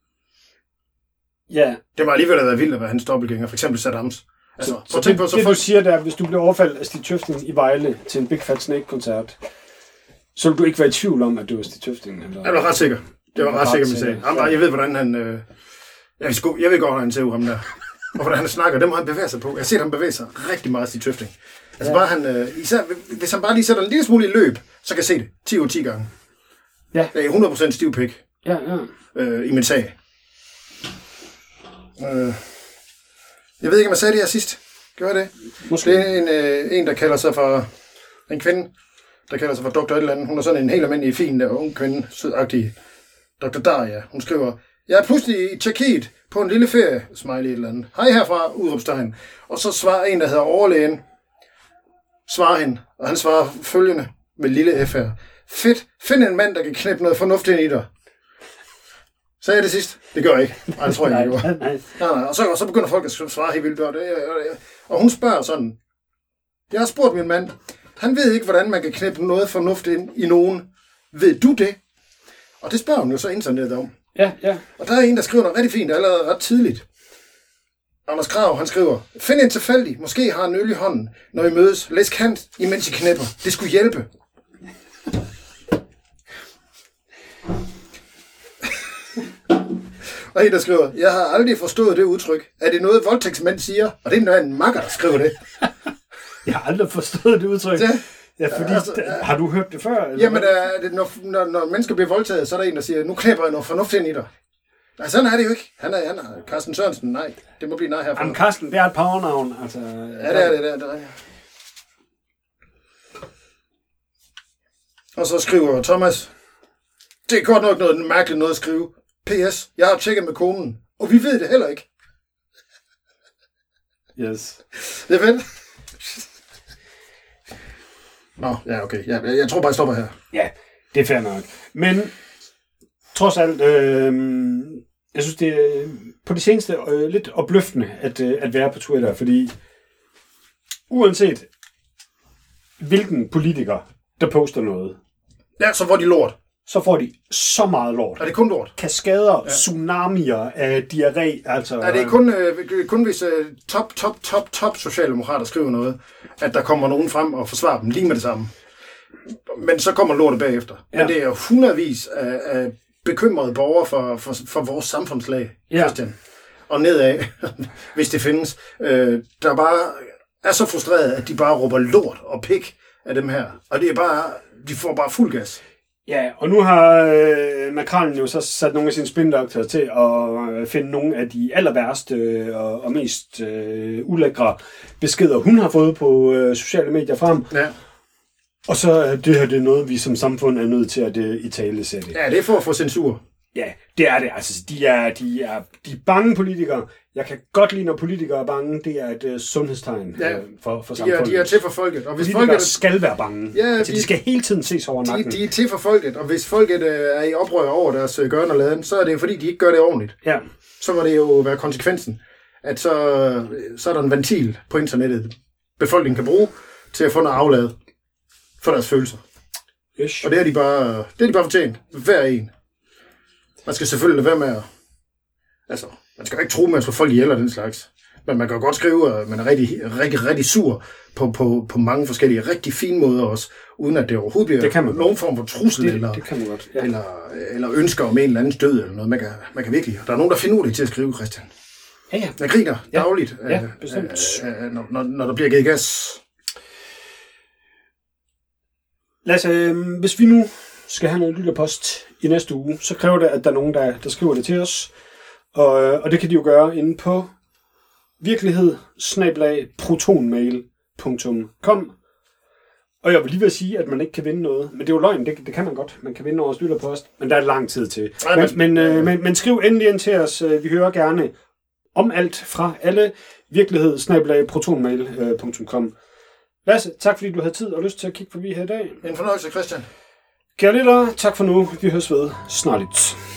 Ja. Det var alligevel at være vildt at være hans dobbeltgænger, for eksempel Saddams. Altså, så du siger der, hvis du bliver overfaldet af Stig Tøfting i Vejle til en Big Fat Snake-koncert, så vil du ikke være i tvivl om, at det var Stig Tøfting? Eller? Jeg var ret sikker. Det var ret sikker, man sagde. Jeg ved, hvordan han... Jeg ved godt, hvordan han ser ud, ham der. Og hvordan han snakker, det må han bevæge sig på. Jeg har set ham bevæge sig rigtig meget, Stig Tøfting. Altså bare han... især, hvis han bare lige sætter en lille smule i løb, så kan jeg se det 10 ud 10 gange. Ja. Det er 100% stiv pik. Ja. I min sag. Jeg ved ikke, om jeg sagde det her sidst. Gjorde jeg det? Måske. Det er en, der kalder sig for... En kvinde, der kalder sig for Dr. et eller andet. Hun er sådan en helt almindelig, fin, ung kvinde, sødagtig. Dr. Daria. Hun skriver, jeg er pludselig i Tjekkiet på en lille ferie. Smiley et eller andet. Hej herfra, udråbstegn. Og så svarer en, der hedder overlægen. Svarer hende. Og han svarer følgende med lille F her. Fedt. Find en mand, der kan knæppe noget fornuft ind i dig. Sagde jeg det sidst? Det gør jeg ikke. Nej, det tror jeg ikke, det gjorde. Nej. Og så begynder folk at svare helt vildt. Og hun spørger sådan. Jeg har spurgt min mand. Han ved ikke, hvordan man kan knæppe noget fornuft ind i nogen. Ved du det? Og det spørger hun jo så internettet om. Ja. Og der er en, der skriver noget rigtig fint, allerede ret tidligt. Anders Krav, han skriver, find en tilfældig, måske har en øl i hånden, når I mødes. Læs kant, imens I knæpper. Det skulle hjælpe. Og en, der skriver, jeg har aldrig forstået det udtryk. Er det noget, voldtægtsmænd siger? Og det er en makker, der skriver det. Jeg har aldrig forstået det udtryk. Ja, fordi har du hørt det før? Eller jamen, når mennesker bliver voldtaget, så er der en, der siger, nu knæpper jeg noget fornuft ind i dig. Nej, sådan er det jo ikke. Han er Carsten Sørensen, nej. Det må blive nej herfra. Jamen, Carsten, det er et powernavn. Altså, ja, det er. Og så skriver Thomas, det er godt nok noget mærkeligt noget at skrive. PS, jeg har tjekket med konen, og vi ved det heller ikke. Yes. Det er fedt. Nå, ja, okay. Jeg tror bare, jeg stopper her. Ja, det er fair nok. Men trods alt, jeg synes, det er på det seneste lidt opløftende at være på Twitter, fordi uanset hvilken politiker, der poster noget, ja, så får de lort. Så får de så meget lort. Er det kun lort? Kaskader, tsunamier af diarré, altså... Er det kun hvis top socialdemokrater skriver noget, at der kommer nogen frem og forsvarer dem lige med det samme. Men så kommer lortet bagefter. Ja. Men det er hundredvis af bekymrede borgere for vores samfundslag, Christian. Og nedad, hvis det findes, der bare er så frustreret, at de bare råber lort og pik af dem her. Og det er bare, de får bare fuld gas. Ja, og nu har Macron jo så sat nogle af sine spindoktorer til at finde nogle af de aller værste og mest ulækre beskeder, hun har fået på sociale medier frem. Ja. Og så det her, det er noget, vi som samfund er nødt til at italesætte. Ja, det er for at få censur. Ja, det er det. Altså, de er bange politikere. Jeg kan godt lide, når politikere er bange. Det er et sundhedstegn for samfundet. De er til for folket. Og hvis politikere skal være bange. Ja, altså, de skal hele tiden ses over nakken. De er til for folket, og hvis folket er i oprør over deres gøren og laden, så er det jo fordi, de ikke gør det ordentligt. Ja. Så må det jo være konsekvensen, at så er der en ventil på internettet, befolkningen kan bruge til at få noget aflad for deres følelser. Yes. Og det er de bare fortjent. Hver en. Man skal selvfølgelig lade være med at... Altså, man skal jo ikke tro med at slå folk ihjel og den slags. Men man kan jo godt skrive, at man er rigtig sur på mange forskellige, rigtig fine måder også, uden at det overhovedet bliver nogen form for trussel det kan man godt, ja. eller ønsker om en eller andens død eller noget. Man kan virkelig... Der er nogen, der finder ud til at skrive, Christian. Ja. Jeg griner dagligt, bestemt. når der bliver givet gas. Lasse, hvis vi nu skal have noget lytterpost i næste uge, så kræver det, at der er nogen, der skriver det til os. Og det kan de jo gøre inde på virkelighed@protonmail.com. Og jeg vil lige ved at sige, at man ikke kan vinde noget. Men det er jo løgn, det kan man godt. Man kan vinde vores lytterpost, men der er lang tid til. Men skriv endelig ind til os. Vi hører gerne om alt fra alle. virkelighed@protonmail.com. Lasse, tak fordi du havde tid og lyst til at kigge forbi her i dag. En fornøjelse, Christian. Kære lyttere, tak for nu. Vi høres ved snart.